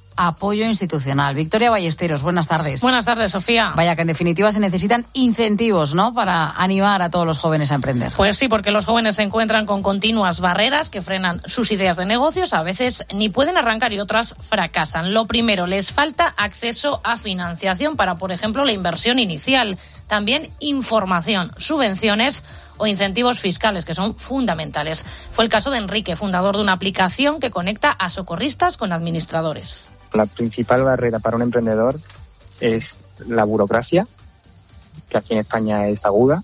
apoyo institucional. Victoria Ballesteros, buenas tardes. Buenas tardes, Sofía. Vaya que en definitiva se necesitan incentivos, ¿no?, para animar a todos los jóvenes a emprender. Pues sí, porque los jóvenes se encuentran con continuas barreras que frenan sus ideas de negocios, a veces ni pueden arrancar y otras fracasan. Lo primero, les falta acceso a financiación para, por ejemplo, la inversión inicial. También información, subvenciones o incentivos fiscales, que son fundamentales. Fue el caso de Enrique, fundador de una aplicación que conecta a socorristas con administradores. La principal barrera para un emprendedor es la burocracia, que aquí en España es aguda,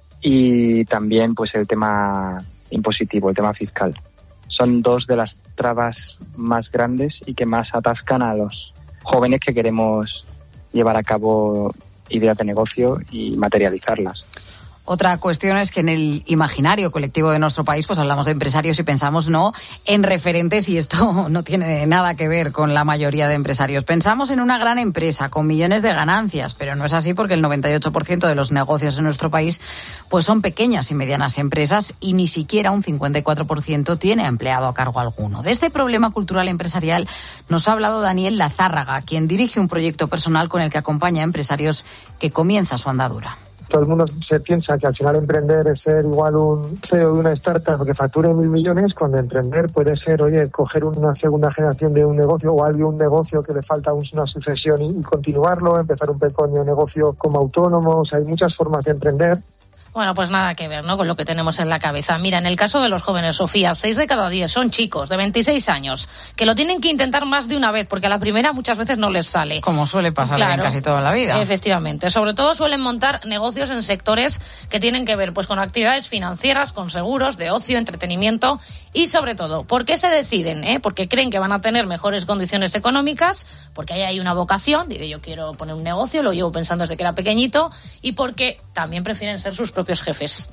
y también pues el tema impositivo, el tema fiscal. Son dos de las trabas más grandes y que más atascan a los jóvenes que queremos llevar a cabo ideas de negocio y materializarlas. Otra cuestión es que en el imaginario colectivo de nuestro país pues hablamos de empresarios y pensamos no en referentes, y esto no tiene nada que ver con la mayoría de empresarios. Pensamos en una gran empresa con millones de ganancias, pero no es así, porque el noventa y ocho por ciento de los negocios en nuestro país pues son pequeñas y medianas empresas, y ni siquiera un cincuenta y cuatro por ciento tiene empleado a cargo alguno. De este problema cultural empresarial nos ha hablado Daniel Lazárraga, quien dirige un proyecto personal con el que acompaña a empresarios que comienza su andadura. Todo el mundo se piensa que al final emprender es ser igual un C E O de una startup que facture mil millones, cuando emprender puede ser, oye, coger una segunda generación de un negocio o alguien un negocio que le falta una sucesión y, y continuarlo, empezar un pequeño negocio como autónomo. O sea, hay muchas formas de emprender. Bueno, pues nada que ver, ¿no?, con lo que tenemos en la cabeza. Mira, en el caso de los jóvenes, Sofía, seis de cada diez son chicos de veintiséis años que lo tienen que intentar más de una vez, porque a la primera muchas veces no les sale. Como suele pasar claro, en casi toda la vida. Efectivamente. Sobre todo suelen montar negocios en sectores que tienen que ver pues con actividades financieras, con seguros, de ocio, entretenimiento y sobre todo, ¿por qué se deciden? ¿Eh? Porque creen que van a tener mejores condiciones económicas, porque ahí hay una vocación, dice yo quiero poner un negocio, lo llevo pensando desde que era pequeñito, y porque también prefieren ser sus propios jefes.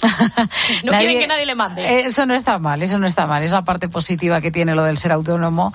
No nadie, quieren que nadie le mande. Eso no está mal, eso no está mal. Es la parte positiva que tiene lo del ser autónomo.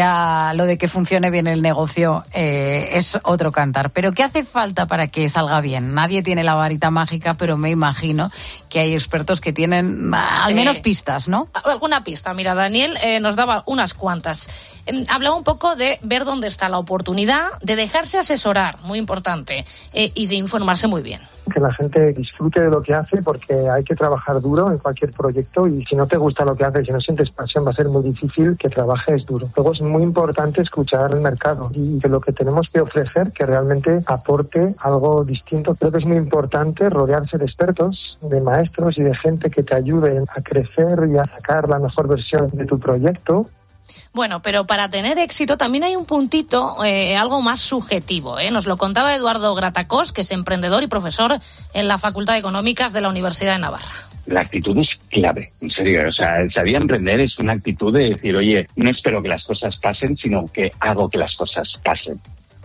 Ya lo de que funcione bien el negocio eh, es otro cantar. Pero ¿qué hace falta para que salga bien? Nadie tiene la varita mágica, pero me imagino que hay expertos que tienen al sí. menos pistas, ¿no? Alguna pista. Mira, Daniel eh, nos daba unas cuantas. Eh, hablaba un poco de ver dónde está la oportunidad, de dejarse asesorar, muy importante, eh, y de informarse muy bien. Que la gente disfrute de lo que hace, porque hay que trabajar duro en cualquier proyecto, y si no te gusta lo que haces, si no sientes pasión, va a ser muy difícil que trabajes duro. Luego es muy importante escuchar el mercado y que lo que tenemos que ofrecer que realmente aporte algo distinto. Creo que es muy importante rodearse de expertos, de maestros y de gente que te ayude a crecer y a sacar la mejor versión de tu proyecto. Bueno, pero para tener éxito también hay un puntito, eh, algo más subjetivo, ¿eh? Nos lo contaba Eduardo Gratacós, que es emprendedor y profesor en la Facultad de Económicas de la Universidad de Navarra. La actitud es clave, en serio. O sea, saber emprender es una actitud de decir, oye, no espero que las cosas pasen, sino que hago que las cosas pasen.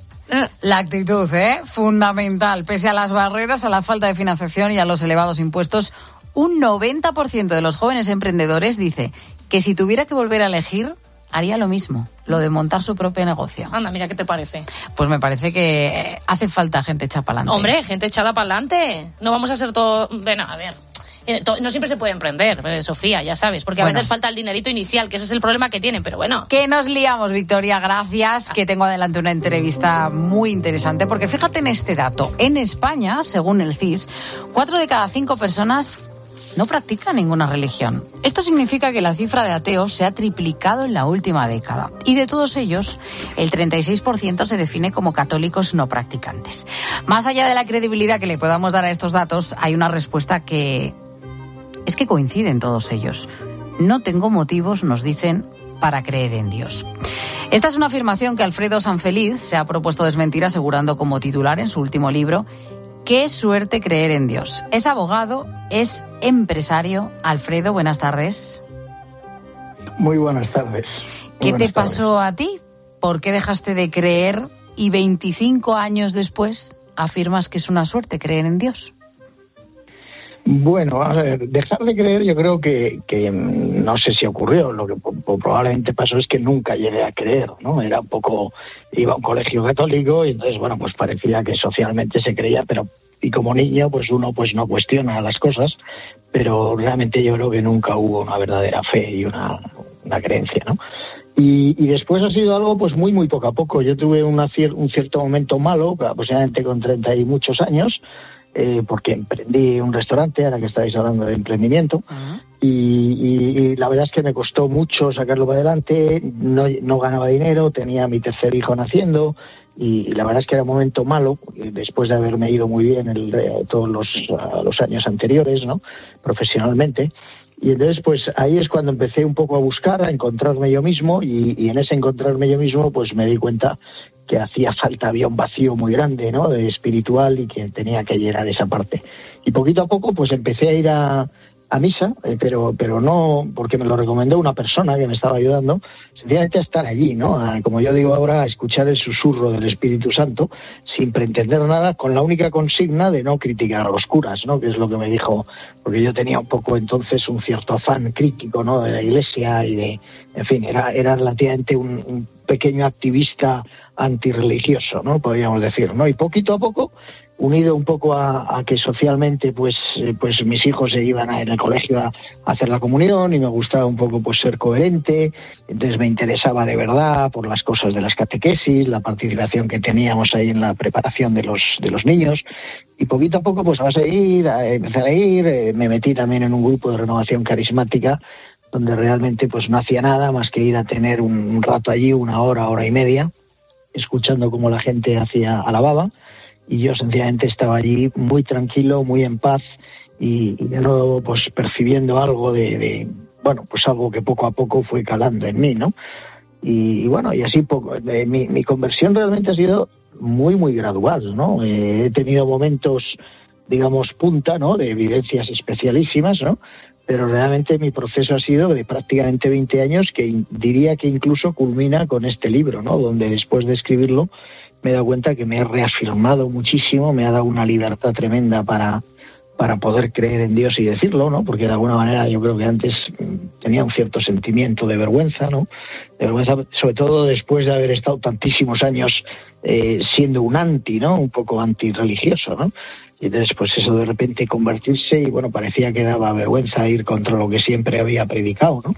La actitud, ¿eh? Fundamental. Pese a las barreras, a la falta de financiación y a los elevados impuestos, un noventa por ciento de los jóvenes emprendedores dice que si tuviera que volver a elegir, haría lo mismo, lo de montar su propio negocio. Anda, mira, ¿qué te parece? Pues me parece que hace falta gente echada para adelante. Hombre, gente echada para adelante. No vamos a ser todo... Bueno, a ver... No siempre se puede emprender, eh, Sofía, ya sabes, porque a bueno. veces falta el dinerito inicial, que ese es el problema que tienen, pero bueno. Que nos liamos, Victoria, gracias, que tengo adelante una entrevista muy interesante, porque fíjate en este dato. En España, según el C I S, cuatro de cada cinco personas no practican ninguna religión. Esto significa que la cifra de ateos se ha triplicado en la última década. Y de todos ellos, el treinta y seis por ciento se define como católicos no practicantes. Más allá de la credibilidad que le podamos dar a estos datos, hay una respuesta que... es que coinciden todos ellos. No tengo motivos, nos dicen, para creer en Dios. Esta es una afirmación que Alfredo Sanfeliz se ha propuesto desmentir, asegurando como titular en su último libro: qué suerte creer en Dios. Es abogado, es empresario. Alfredo, buenas tardes. Muy buenas tardes. ¿Qué Muy te buenas pasó tardes. a ti? ¿Por qué dejaste de creer y veinticinco años después afirmas que es una suerte creer en Dios? Bueno, a ver, dejar de creer yo creo que, que no sé si ocurrió, lo que probablemente pasó es que nunca llegué a creer, ¿no? Era un poco, iba a un colegio católico y entonces, bueno, pues parecía que socialmente se creía, pero y como niño, pues uno pues no cuestiona las cosas, pero realmente yo creo que nunca hubo una verdadera fe y una, una creencia, ¿no? Y, y después ha sido algo pues muy, muy poco a poco. Yo tuve una cier- un cierto momento malo, aproximadamente con treinta y muchos años, eh, porque emprendí un restaurante, ahora que estáis hablando de emprendimiento, uh-huh. y, y, y la verdad es que me costó mucho sacarlo para adelante, no, no ganaba dinero, tenía mi tercer hijo naciendo, y, y la verdad es que era un momento malo, después de haberme ido muy bien el, todos los, los años anteriores, ¿no?, profesionalmente. Y entonces, pues ahí es cuando empecé un poco a buscar, a encontrarme yo mismo, y, y en ese encontrarme yo mismo, pues me di cuenta que hacía falta, había un vacío muy grande, ¿no?, de espiritual, y que tenía que llenar esa parte. Y poquito a poco, pues empecé a ir a, a misa, eh, pero pero no porque me lo recomendó una persona que me estaba ayudando, sencillamente a estar allí, ¿no?, a, como yo digo ahora, a escuchar el susurro del Espíritu Santo, sin pretender nada, con la única consigna de no criticar a los curas, ¿no?, que es lo que me dijo, porque yo tenía un poco entonces un cierto afán crítico, ¿no?, de la Iglesia, y de, en fin, era, era relativamente un, un pequeño activista antirreligioso, ¿no?, podríamos decir, ¿no? Y poquito a poco, unido un poco a, a que socialmente pues eh, pues mis hijos se iban a, en el colegio a, a hacer la comunión, y me gustaba un poco pues ser coherente, entonces me interesaba de verdad por las cosas de las catequesis, la participación que teníamos ahí en la preparación de los de los niños, y poquito a poco pues a base de ir, a, empecé a ir, eh, me metí también en un grupo de renovación carismática, donde realmente pues no hacía nada más que ir a tener un, un rato allí, una hora, hora y media, escuchando cómo la gente hacía alababa, y yo sencillamente estaba allí muy tranquilo, muy en paz, y, y de nuevo pues percibiendo algo de, de, bueno, pues algo que poco a poco fue calando en mí, ¿no? Y, y bueno, y así poco, de, mi, mi conversión realmente ha sido muy, muy gradual, ¿no? Eh, he tenido momentos, digamos, punta, ¿no?, de evidencias especialísimas, ¿no?, pero realmente mi proceso ha sido de prácticamente veinte años, que in, diría que incluso culmina con este libro, ¿no?, donde después de escribirlo me he dado cuenta que me he reafirmado muchísimo, me ha dado una libertad tremenda para, para poder creer en Dios y decirlo, ¿no?, porque de alguna manera yo creo que antes tenía un cierto sentimiento de vergüenza, ¿no?, de vergüenza, sobre todo después de haber estado tantísimos años eh, siendo un anti, ¿no?, un poco antirreligioso, ¿no?, y entonces pues eso de repente convertirse, y bueno, parecía que daba vergüenza ir contra lo que siempre había predicado, ¿no?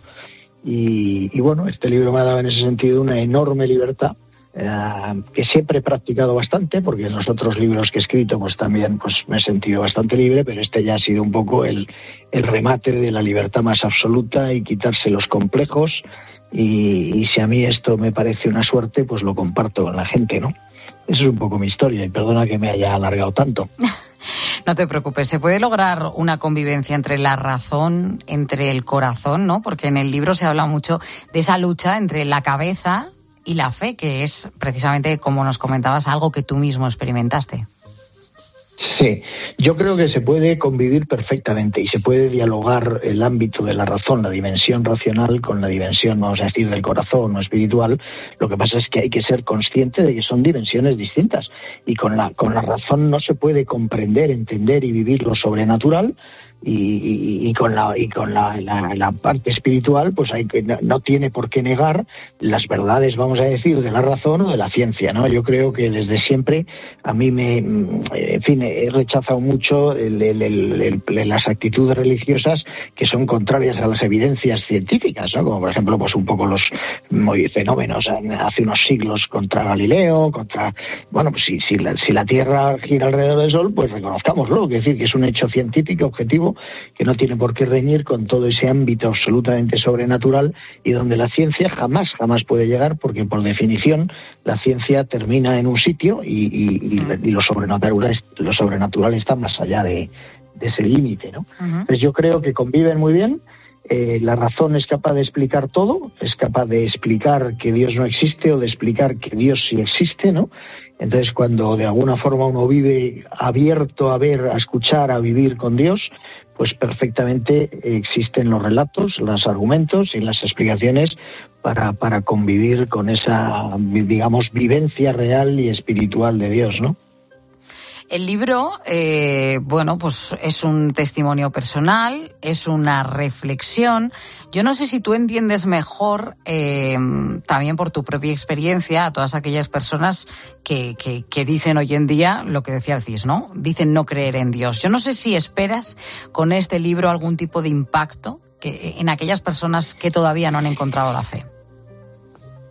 Y, y bueno, este libro me ha dado en ese sentido una enorme libertad, eh, que siempre he practicado bastante, porque en los otros libros que he escrito pues también pues me he sentido bastante libre, pero este ya ha sido un poco el, el remate de la libertad más absoluta y quitarse los complejos, y, y si a mí esto me parece una suerte, pues lo comparto con la gente, ¿no? Eso es un poco mi historia, y perdona que me haya alargado tanto. No te preocupes, se puede lograr una convivencia entre la razón, entre el corazón, ¿no? Porque en el libro se habla mucho de esa lucha entre la cabeza y la fe, que es precisamente, como nos comentabas, algo que tú mismo experimentaste. Sí, yo creo que se puede convivir perfectamente y se puede dialogar el ámbito de la razón, la dimensión racional, con la dimensión, vamos a decir, del corazón o espiritual. Lo que pasa es que hay que ser consciente de que son dimensiones distintas, y con la, con la razón no se puede comprender, entender y vivir lo sobrenatural, y, y, y con la y con la, la, la parte espiritual pues hay que no, no tiene por qué negar las verdades, vamos a decir, de la razón o de la ciencia, ¿no? Yo creo que desde siempre a mí me, en fin, he rechazado mucho el, el, el, el, las actitudes religiosas que son contrarias a las evidencias científicas, ¿no? Como por ejemplo pues un poco los fenómenos hace unos siglos contra Galileo, contra, bueno, pues si, si, la, si la Tierra gira alrededor del Sol, pues reconozcámoslo, es decir, que es un hecho científico objetivo que no tiene por qué reñir con todo ese ámbito absolutamente sobrenatural, y donde la ciencia jamás, jamás puede llegar, porque por definición la ciencia termina en un sitio, y, y, y lo sobrenatural, lo sobrenatural está más allá de, de ese límite, ¿no? Uh-huh. Entonces yo creo que conviven muy bien. Eh, la razón es capaz de explicar todo, es capaz de explicar que Dios no existe o de explicar que Dios sí existe, ¿no? Entonces, cuando de alguna forma uno vive abierto a ver, a escuchar, a vivir con Dios, pues perfectamente existen los relatos, los argumentos y las explicaciones para, para convivir con esa, digamos, vivencia real y espiritual de Dios, ¿no? El libro, eh, bueno, pues es un testimonio personal, es una reflexión. Yo no sé si tú entiendes mejor, eh, también por tu propia experiencia, a todas aquellas personas que, que, que dicen hoy en día lo que decía el C I S, ¿no? Dicen no creer en Dios. Yo no sé si esperas con este libro algún tipo de impacto que, en aquellas personas que todavía no han encontrado la fe.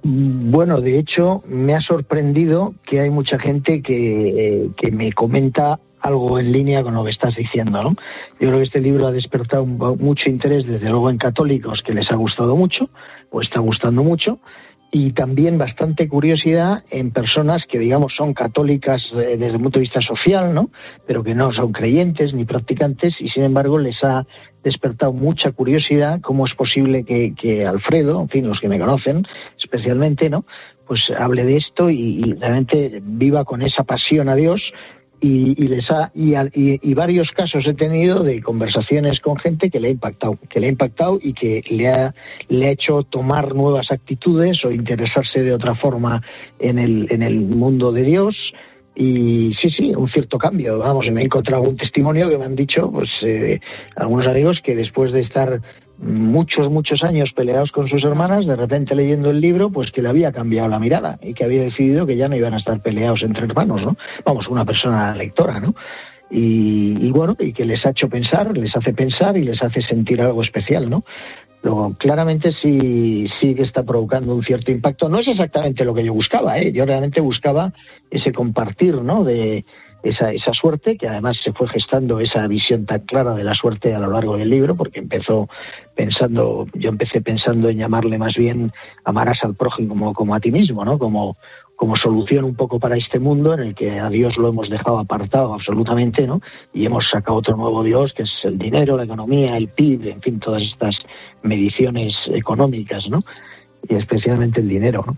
Bueno, de hecho, me ha sorprendido que hay mucha gente que, eh, que me comenta algo en línea con lo que estás diciendo, ¿no? Yo creo que este libro ha despertado mucho interés, desde luego en católicos, que les ha gustado mucho, o está gustando mucho, y también bastante curiosidad en personas que, digamos, son católicas eh, desde el punto de vista social, ¿no? Pero que no son creyentes ni practicantes, y sin embargo les ha despertado mucha curiosidad cómo es posible que, que Alfredo, en fin, los que me conocen especialmente, ¿no? Pues hable de esto y, y realmente viva con esa pasión a Dios. Y, y les ha y, y, y varios casos he tenido de conversaciones con gente que le ha impactado, que le ha impactado y que le ha le ha hecho tomar nuevas actitudes o interesarse de otra forma en el en el mundo de Dios. Y sí, sí, un cierto cambio. Vamos, me he encontrado un testimonio que me han dicho, pues, eh, algunos amigos que después de estar muchos, muchos años peleados con sus hermanas, de repente leyendo el libro, pues que le había cambiado la mirada y que había decidido que ya no iban a estar peleados entre hermanos, ¿no? Vamos, una persona lectora, ¿no? Y, y bueno, y que les ha hecho pensar, les hace pensar y les hace sentir algo especial, ¿no? Luego, claramente sí, sí que está provocando un cierto impacto. No es exactamente lo que yo buscaba, ¿eh? Yo realmente buscaba ese compartir, ¿no? De esa esa suerte, que además se fue gestando esa visión tan clara de la suerte a lo largo del libro, porque empezó pensando, yo empecé pensando en llamarle más bien amarás al prójimo como, como a ti mismo, ¿no? Como como solución un poco para este mundo en el que a Dios lo hemos dejado apartado absolutamente, ¿no? Y hemos sacado otro nuevo Dios, que es el dinero, la economía, el P I B, en fin, todas estas mediciones económicas, ¿no? Y especialmente el dinero, ¿no?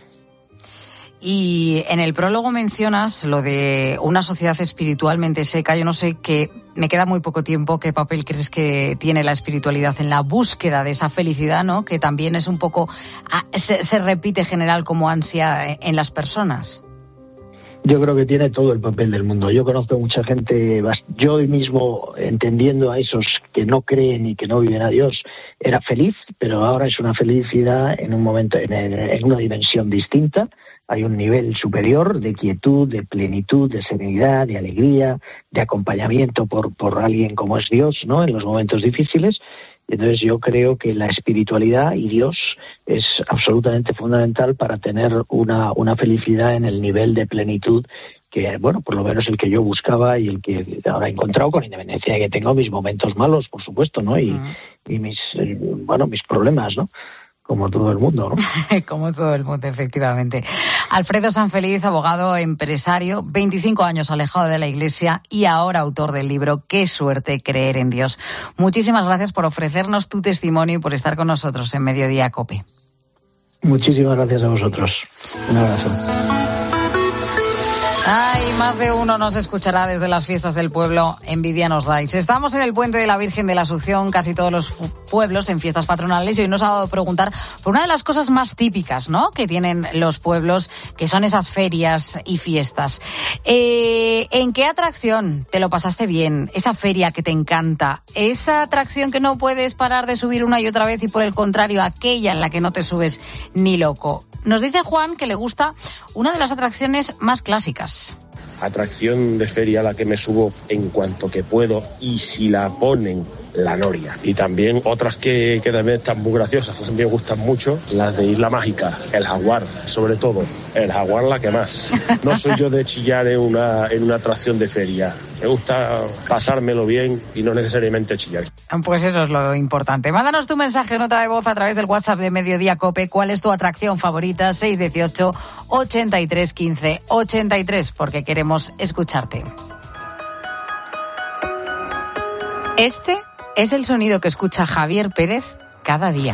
Y en el prólogo mencionas lo de una sociedad espiritualmente seca. Yo no sé, qué, me queda muy poco tiempo, ¿qué papel crees que tiene la espiritualidad en la búsqueda de esa felicidad, ¿no? Que también es un poco, se, se repite general como ansia en las personas. Yo creo que tiene todo el papel del mundo. Yo conozco mucha gente, yo hoy mismo, entendiendo a esos que no creen y que no viven a Dios, era feliz, pero ahora es una felicidad en un momento, en, en una dimensión distinta. Hay un nivel superior de quietud, de plenitud, de serenidad, de alegría, de acompañamiento por, por alguien como es Dios, ¿no? En los momentos difíciles. Entonces yo creo que la espiritualidad y Dios es absolutamente fundamental para tener una, una felicidad en el nivel de plenitud que, bueno, por lo menos el que yo buscaba y el que ahora he encontrado, con independencia de que tengo mis momentos malos, por supuesto, ¿no? Y, uh-huh. y mis, bueno, mis problemas, ¿no? Como todo el mundo, ¿no? Como todo el mundo, efectivamente. Alfredo Sanfeliz, abogado, empresario, veinticinco años alejado de la Iglesia y ahora autor del libro Qué suerte creer en Dios. Muchísimas gracias por ofrecernos tu testimonio y por estar con nosotros en Mediodía COPE. Muchísimas gracias a vosotros. Un abrazo. Ay, más de uno nos escuchará desde las fiestas del pueblo. Envidia nos dais. Estamos en el Puente de la Virgen de la Asunción, casi todos los pueblos en fiestas patronales, y hoy nos ha dado a preguntar por una de las cosas más típicas, ¿no?, que tienen los pueblos, que son esas ferias y fiestas. Eh, ¿En qué atracción te lo pasaste bien? Esa feria que te encanta, esa atracción que no puedes parar de subir una y otra vez y por el contrario, aquella en la que no te subes ni loco. Nos dice Juan que le gusta una de las atracciones más clásicas. Atracción de feria a la que me subo en cuanto que puedo, y si la ponen, la noria. Y también otras que, que también están muy graciosas, que también me gustan mucho, las de Isla Mágica, el jaguar, sobre todo, el jaguar la que más. No soy yo de chillar en una, en una atracción de feria, me gusta pasármelo bien y no necesariamente chillar. Pues eso es lo importante. Mándanos tu mensaje, nota de voz a través del WhatsApp de Mediodía COPE. ¿Cuál es tu atracción favorita? seis uno ocho, ochenta y tres, quince, ochenta y tres, porque queremos escucharte. Este es el sonido que escucha Javier Pérez cada día.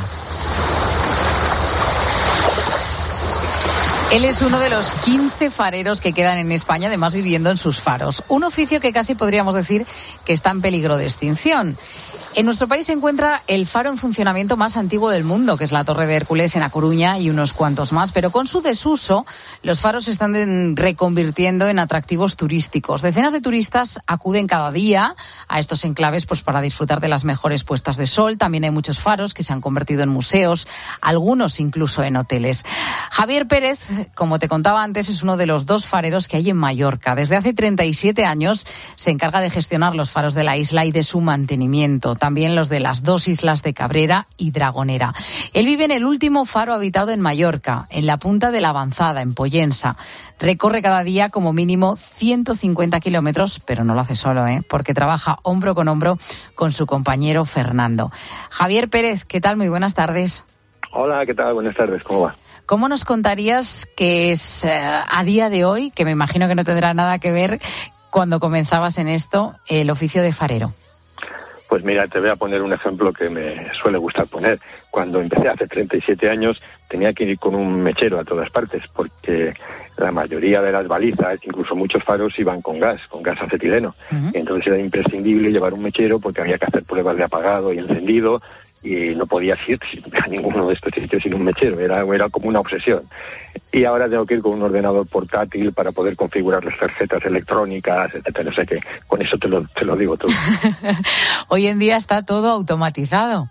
Él es uno de los quince fareros que quedan en España, además viviendo en sus faros. Un oficio que casi podríamos decir que está en peligro de extinción. En nuestro país se encuentra el faro en funcionamiento más antiguo del mundo, que es la Torre de Hércules en A Coruña, y unos cuantos más. Pero con su desuso, los faros se están reconvirtiendo en atractivos turísticos. Decenas de turistas acuden cada día a estos enclaves pues para disfrutar de las mejores puestas de sol. También hay muchos faros que se han convertido en museos, algunos incluso en hoteles. Javier Pérez como te contaba antes, es uno de los dos fareros que hay en Mallorca. Desde hace treinta y siete años se encarga de gestionar los faros de la isla y de su mantenimiento. También los de las dos islas de Cabrera y Dragonera. Él vive en el último faro habitado en Mallorca, en la punta de la Avanzada, en Pollensa. Recorre cada día como mínimo ciento cincuenta kilómetros, pero no lo hace solo, ¿eh? Porque trabaja hombro con hombro con su compañero Fernando. Javier Pérez, ¿qué tal? Muy buenas tardes. Hola, ¿qué tal? Buenas tardes, ¿cómo va? ¿Cómo nos contarías que es eh, a día de hoy, que me imagino que no tendrá nada que ver cuando comenzabas en esto, el oficio de farero? Pues mira, te voy a poner un ejemplo que me suele gustar poner. Cuando empecé hace treinta y siete años tenía que ir con un mechero a todas partes porque la mayoría de las balizas, incluso muchos faros, iban con gas, con gas acetileno. Uh-huh. Entonces era imprescindible llevar un mechero porque había que hacer pruebas de apagado y encendido y no podías ir a ninguno de estos sitios sin un mechero, era, era como una obsesión. Y ahora tengo que ir con un ordenador portátil para poder configurar las tarjetas electrónicas, etcétera. No sé qué, con eso te lo, te lo digo todo. Hoy en día está todo automatizado.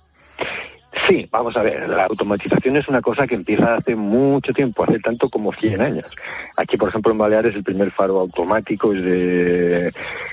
Sí, vamos a ver, la automatización es una cosa que empieza hace mucho tiempo, hace tanto como cien años. Aquí, por ejemplo, en Baleares el primer faro automático es de...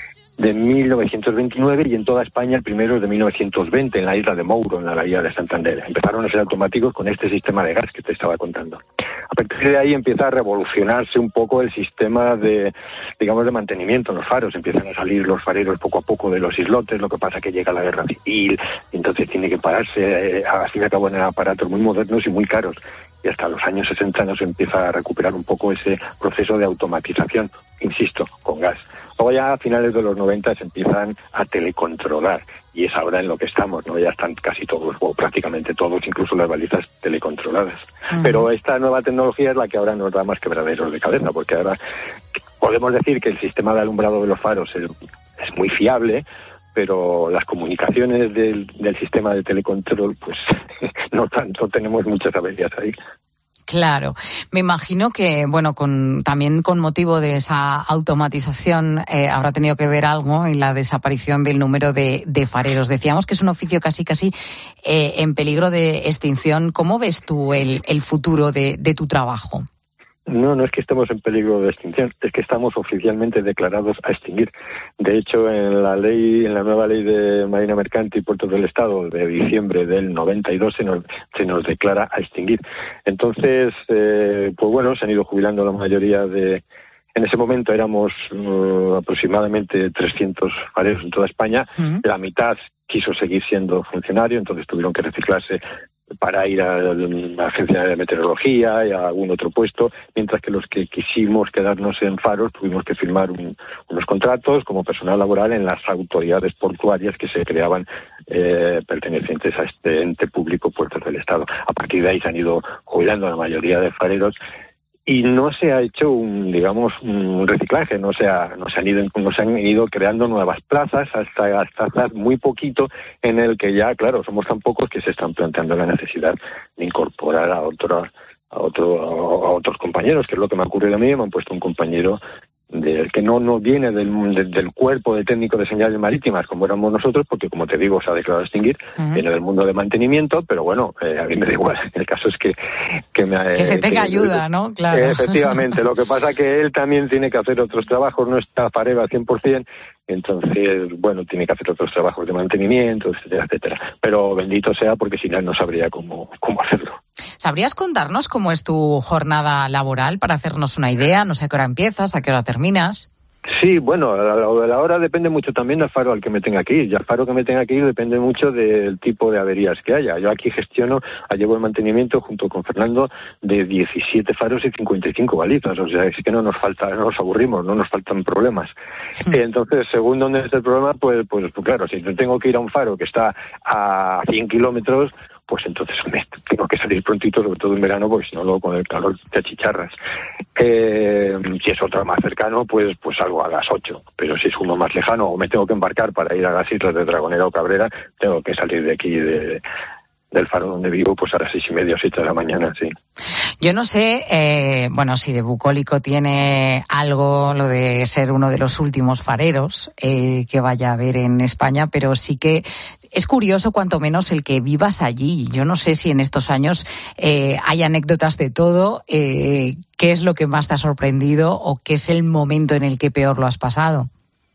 de mil novecientos veintinueve y en toda España el primero es de mil novecientos veinte en la isla de Mouro, en la bahía de Santander. Empezaron a ser automáticos con este sistema de gas que te estaba contando. A partir de ahí empieza a revolucionarse un poco el sistema de, digamos, de mantenimiento en los faros. Empiezan a salir los fareros poco a poco de los islotes, lo que pasa que llega la guerra civil, y entonces tiene que pararse, eh, al fin y al cabo en aparatos muy modernos y muy caros. Y hasta los años sesenta no se empieza a recuperar un poco ese proceso de automatización, insisto, con gas. Luego ya a finales de los noventa se empiezan a telecontrolar y es ahora en lo que estamos, ¿no? Ya están casi todos, o prácticamente todos, incluso las balizas telecontroladas. Uh-huh. Pero esta nueva tecnología es la que ahora nos da más quebraderos de cabeza, porque ahora podemos decir que el sistema de alumbrado de los faros es, es muy fiable, pero las comunicaciones del, del sistema de telecontrol, pues no tanto, tenemos muchas averías ahí. Claro, me imagino que, bueno, con también con motivo de esa automatización eh, habrá tenido que ver algo en la desaparición del número de, de fareros. Decíamos que es un oficio casi casi eh, en peligro de extinción. ¿Cómo ves tú el, el futuro de, de tu trabajo? No, no es que estemos en peligro de extinción, es que estamos oficialmente declarados a extinguir. De hecho, en la ley, en la nueva ley de Marina Mercante y Puertos del Estado de diciembre del noventa y dos se nos, se nos declara a extinguir. Entonces, eh, pues bueno, se han ido jubilando la mayoría de... En ese momento éramos uh, aproximadamente trescientos fareros en toda España. Uh-huh. La mitad quiso seguir siendo funcionario, entonces tuvieron que reciclarse para ir a la agencia de meteorología y a algún otro puesto, mientras que los que quisimos quedarnos en faros tuvimos que firmar un, unos contratos como personal laboral en las autoridades portuarias que se creaban eh, pertenecientes a este ente público Puertos del Estado. A partir de ahí se han ido jubilando la mayoría de fareros y no se ha hecho un, digamos, un reciclaje, no se ha, no se han ido, no se han ido creando nuevas plazas hasta, hasta hace muy poquito, en el que ya, claro, somos tan pocos que se están planteando la necesidad de incorporar a otro, a otro, a otros compañeros, que es lo que me ha ocurrido a mí. Me han puesto un compañero del que no, no viene del, de, del cuerpo de técnico de señales marítimas como éramos nosotros, porque como te digo se ha declarado a extinguir, uh-huh. Viene del mundo de mantenimiento, pero bueno, eh, a mí me da igual, el caso es que que, me, que se tenga que, ayuda, ¿no? Claro. Eh, efectivamente, lo que pasa es que él también tiene que hacer otros trabajos, no está farero al cien por ciento, entonces, bueno, tiene que hacer otros trabajos de mantenimiento, etcétera, etcétera. Pero bendito sea, porque si no, no sabría cómo, cómo hacerlo. ¿Sabrías contarnos cómo es tu jornada laboral para hacernos una idea? No sé a qué hora empiezas, a qué hora terminas. Sí, bueno, lo de la hora depende mucho también del faro al que me tenga que ir. Y el faro que me tenga que ir depende mucho del tipo de averías que haya. Yo aquí gestiono, llevo el mantenimiento junto con Fernando de diecisiete faros y cincuenta y cinco balizas. O sea, es que no nos falta, no nos aburrimos, no nos faltan problemas. Sí. Entonces, según dónde esté el problema, pues, pues, pues claro, si tengo que ir a un faro que está a cien kilómetros, pues entonces me tengo que salir prontito, sobre todo en verano, porque si no luego con el calor te achicharras. Eh, si es otro más cercano, pues pues salgo a las ocho. Pero si es uno más lejano o me tengo que embarcar para ir a las islas de Dragonera o Cabrera, tengo que salir de aquí, de, del faro donde vivo, pues a las seis y media o siete de la mañana, sí. Yo no sé, eh, bueno, si de bucólico tiene algo lo de ser uno de los últimos fareros eh, que vaya a haber en España, pero sí que Es curioso, cuanto menos, el que vivas allí. Yo no sé si en estos años eh, hay anécdotas de todo. Eh, ¿Qué es lo que más te ha sorprendido o qué es el momento en el que peor lo has pasado?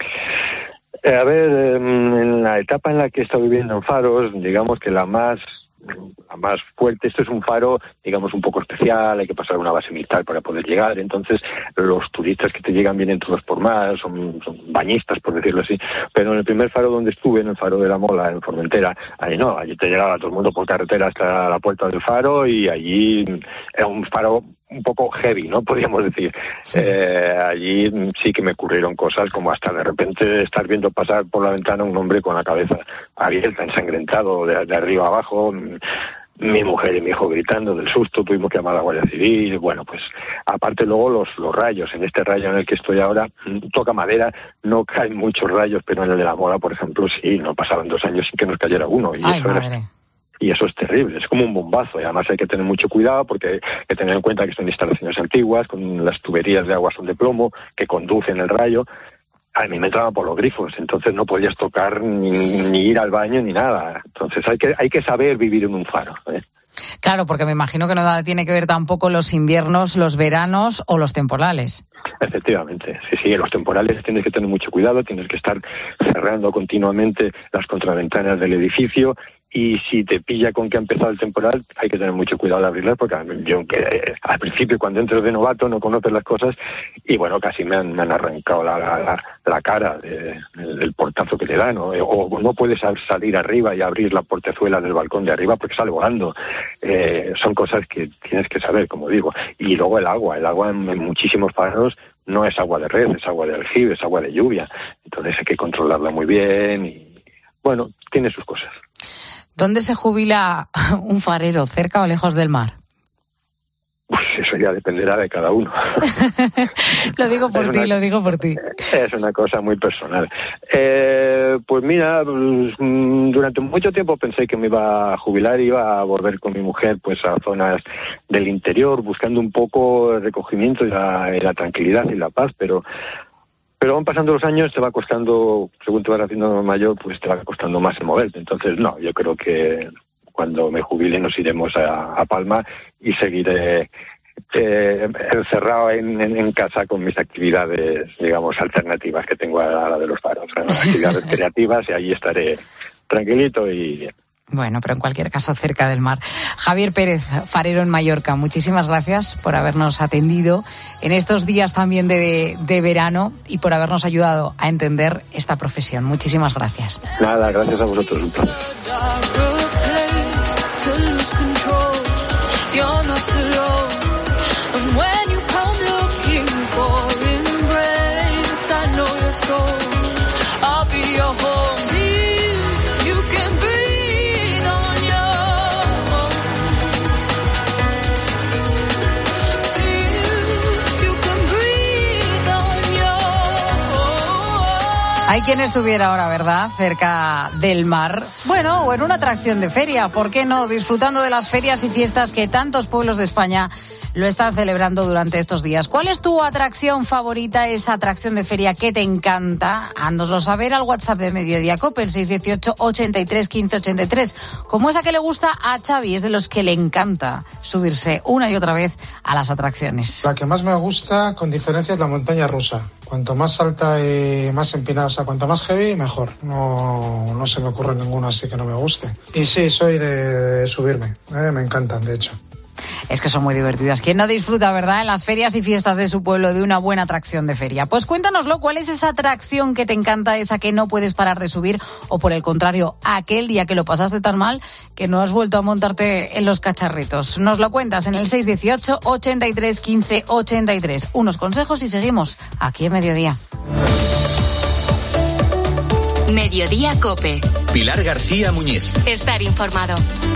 Eh, a ver, en la etapa en la que he estado viviendo en Faros, digamos que la más... la más fuerte, esto es un faro, digamos, un poco especial, hay que pasar una base militar para poder llegar, entonces los turistas que te llegan vienen todos por mar, son, son bañistas, por decirlo así, pero en el primer faro donde estuve, en el faro de la Mola, en Formentera, ahí no, allí te llegaba todo el mundo por carretera hasta la puerta del faro y allí era un faro un poco heavy, ¿no? Podríamos decir. Eh, allí sí que me ocurrieron cosas como hasta de repente estar viendo pasar por la ventana un hombre con la cabeza abierta, ensangrentado, de, de arriba abajo, mi mujer y mi hijo gritando del susto, tuvimos que llamar a la Guardia Civil, bueno, pues aparte luego los, los rayos, en este rayo en el que estoy ahora, toca madera, no caen muchos rayos, pero en el de la Mola, por ejemplo, sí, no pasaban dos años sin que nos cayera uno, y Ay, eso madre. era... Y eso es terrible, es como un bombazo, y además hay que tener mucho cuidado porque hay que tener en cuenta que son instalaciones antiguas, con las tuberías de agua son de plomo, que conducen el rayo. A mí me entraban por los grifos, entonces no podías tocar ni, ni ir al baño ni nada. Entonces hay que hay que saber vivir en un faro, ¿eh? Claro, porque me imagino que no tiene que ver tampoco los inviernos, los veranos o los temporales. Efectivamente, sí, sí, en los temporales tienes que tener mucho cuidado, tienes que estar cerrando continuamente las contraventanas del edificio. Y si te pilla con que ha empezado el temporal, hay que tener mucho cuidado de abrirlas, porque yo que eh, al principio cuando entras de novato no conoces las cosas y bueno, casi me han, me han arrancado la, la, la cara de, del portazo que te dan, ¿no? O no puedes salir arriba y abrir la portezuela del balcón de arriba porque sale volando. Eh, son cosas que tienes que saber, como digo. Y luego el agua, el agua en, en muchísimos faros no es agua de red, es agua de aljibe, es agua de lluvia. Entonces hay que controlarla muy bien y bueno, tiene sus cosas. ¿Dónde se jubila un farero, cerca o lejos del mar? Pues eso ya dependerá de cada uno. Lo digo por ti, una, lo digo por ti. Es una cosa muy personal. Eh, pues mira, durante mucho tiempo pensé que me iba a jubilar, iba a volver con mi mujer pues a zonas del interior, buscando un poco el recogimiento y la, y la tranquilidad y la paz, pero... Pero van pasando los años, te va costando, según te vas haciendo mayor, pues te va costando más el moverte. Entonces, no, yo creo que cuando me jubile nos iremos a, a Palma y seguiré eh, encerrado en, en, en casa con mis actividades, digamos, alternativas que tengo a la de los faros. ¿no? Actividades creativas y ahí estaré tranquilito y... Bueno, pero en cualquier caso cerca del mar. Javier Pérez, farero en Mallorca, muchísimas gracias por habernos atendido en estos días también de, de verano y por habernos ayudado a entender esta profesión. Muchísimas gracias. Nada, gracias a vosotros. Hay quien estuviera ahora, ¿verdad?, cerca del mar, bueno, o en una atracción de feria, ¿por qué no?, disfrutando de las ferias y fiestas que tantos pueblos de España lo están celebrando durante estos días. ¿Cuál es tu atracción favorita, esa atracción de feria que te encanta? Háznoslo saber al WhatsApp de Mediodía Cope, el seis uno ocho, ochenta y tres, quince ochenta y tres. Como esa que le gusta a Xavi, es de los que le encanta subirse una y otra vez a las atracciones. La que más me gusta, con diferencia, es la montaña rusa. Cuanto más alta y más empinada, o sea, cuanto más heavy, mejor. No, no se me ocurre ninguna así que no me guste. Y sí, soy de subirme, ¿eh? Me encantan, de hecho. Es que son muy divertidas. ¿Quién no disfruta, verdad, en las ferias y fiestas de su pueblo de una buena atracción de feria? Pues cuéntanoslo, ¿cuál es esa atracción que te encanta, esa que no puedes parar de subir? O por el contrario, aquel día que lo pasaste tan mal que no has vuelto a montarte en los cacharritos. Nos lo cuentas en el seis uno ocho, ochenta y tres, quince ochenta y tres. Unos consejos y seguimos aquí en Mediodía. Mediodía Cope. Pilar García Muñiz. Estar informado.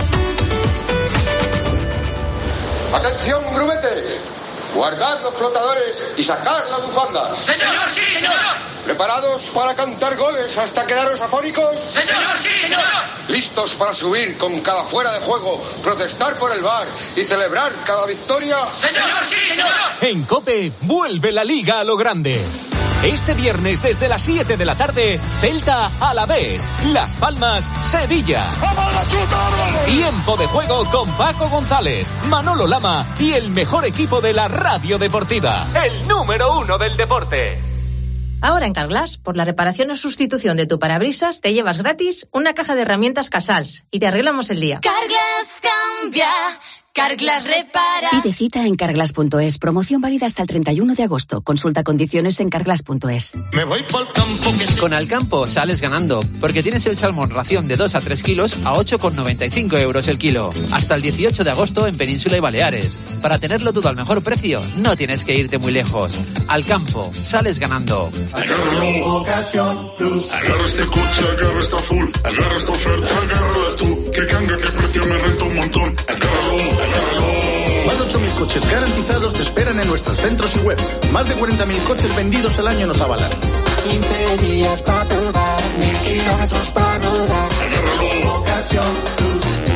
¡Atención, grumetes! Guardad los flotadores y sacar las bufandas. ¡Señor, sí, señor! ¿Preparados para cantar goles hasta quedaros afónicos? ¡Señor, sí, señor! ¿Listos para subir con cada fuera de juego, protestar por el V A R y celebrar cada victoria? ¡Señor, sí, señor! En COPE, vuelve la Liga a lo grande. Este viernes desde las siete de la tarde, Celta Alavés, Las Palmas, Sevilla. Tiempo de juego con Paco González, Manolo Lama y el mejor equipo de la radio deportiva. El número uno del deporte. Ahora en Carglass, por la reparación o sustitución de tu parabrisas, te llevas gratis una caja de herramientas Casals y te arreglamos el día. Carglass cambia, Carglass repara. Pide cita en carglass punto es. Promoción válida hasta el treinta y uno de agosto. Consulta condiciones en carglass punto es. Me voy por campo que sí. Con Alcampo sales ganando, porque tienes el salmón ración de dos a tres kilos a ocho con noventa y cinco euros el kilo. Hasta el dieciocho de agosto en Península y Baleares. Para tenerlo todo al mejor precio, no tienes que irte muy lejos. Alcampo, sales ganando. Agárralo, Ocasión Plus. Agarra este coche, agarra esta full. Agarra esta oferta, agárrala tú. Que canga, que precio me renta un montón. Agárralo, agárralo. Más de ocho mil coches garantizados te esperan en nuestros centros y web. Más de cuarenta mil coches vendidos al año nos avalan. quince días para probar, mil kilómetros para rodar. Agárralo, Ocasión Plus.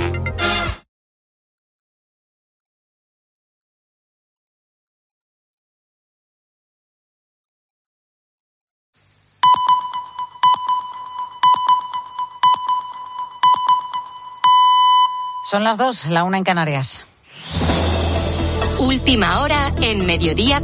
Son las dos, la una en Canarias. Última hora en Mediodía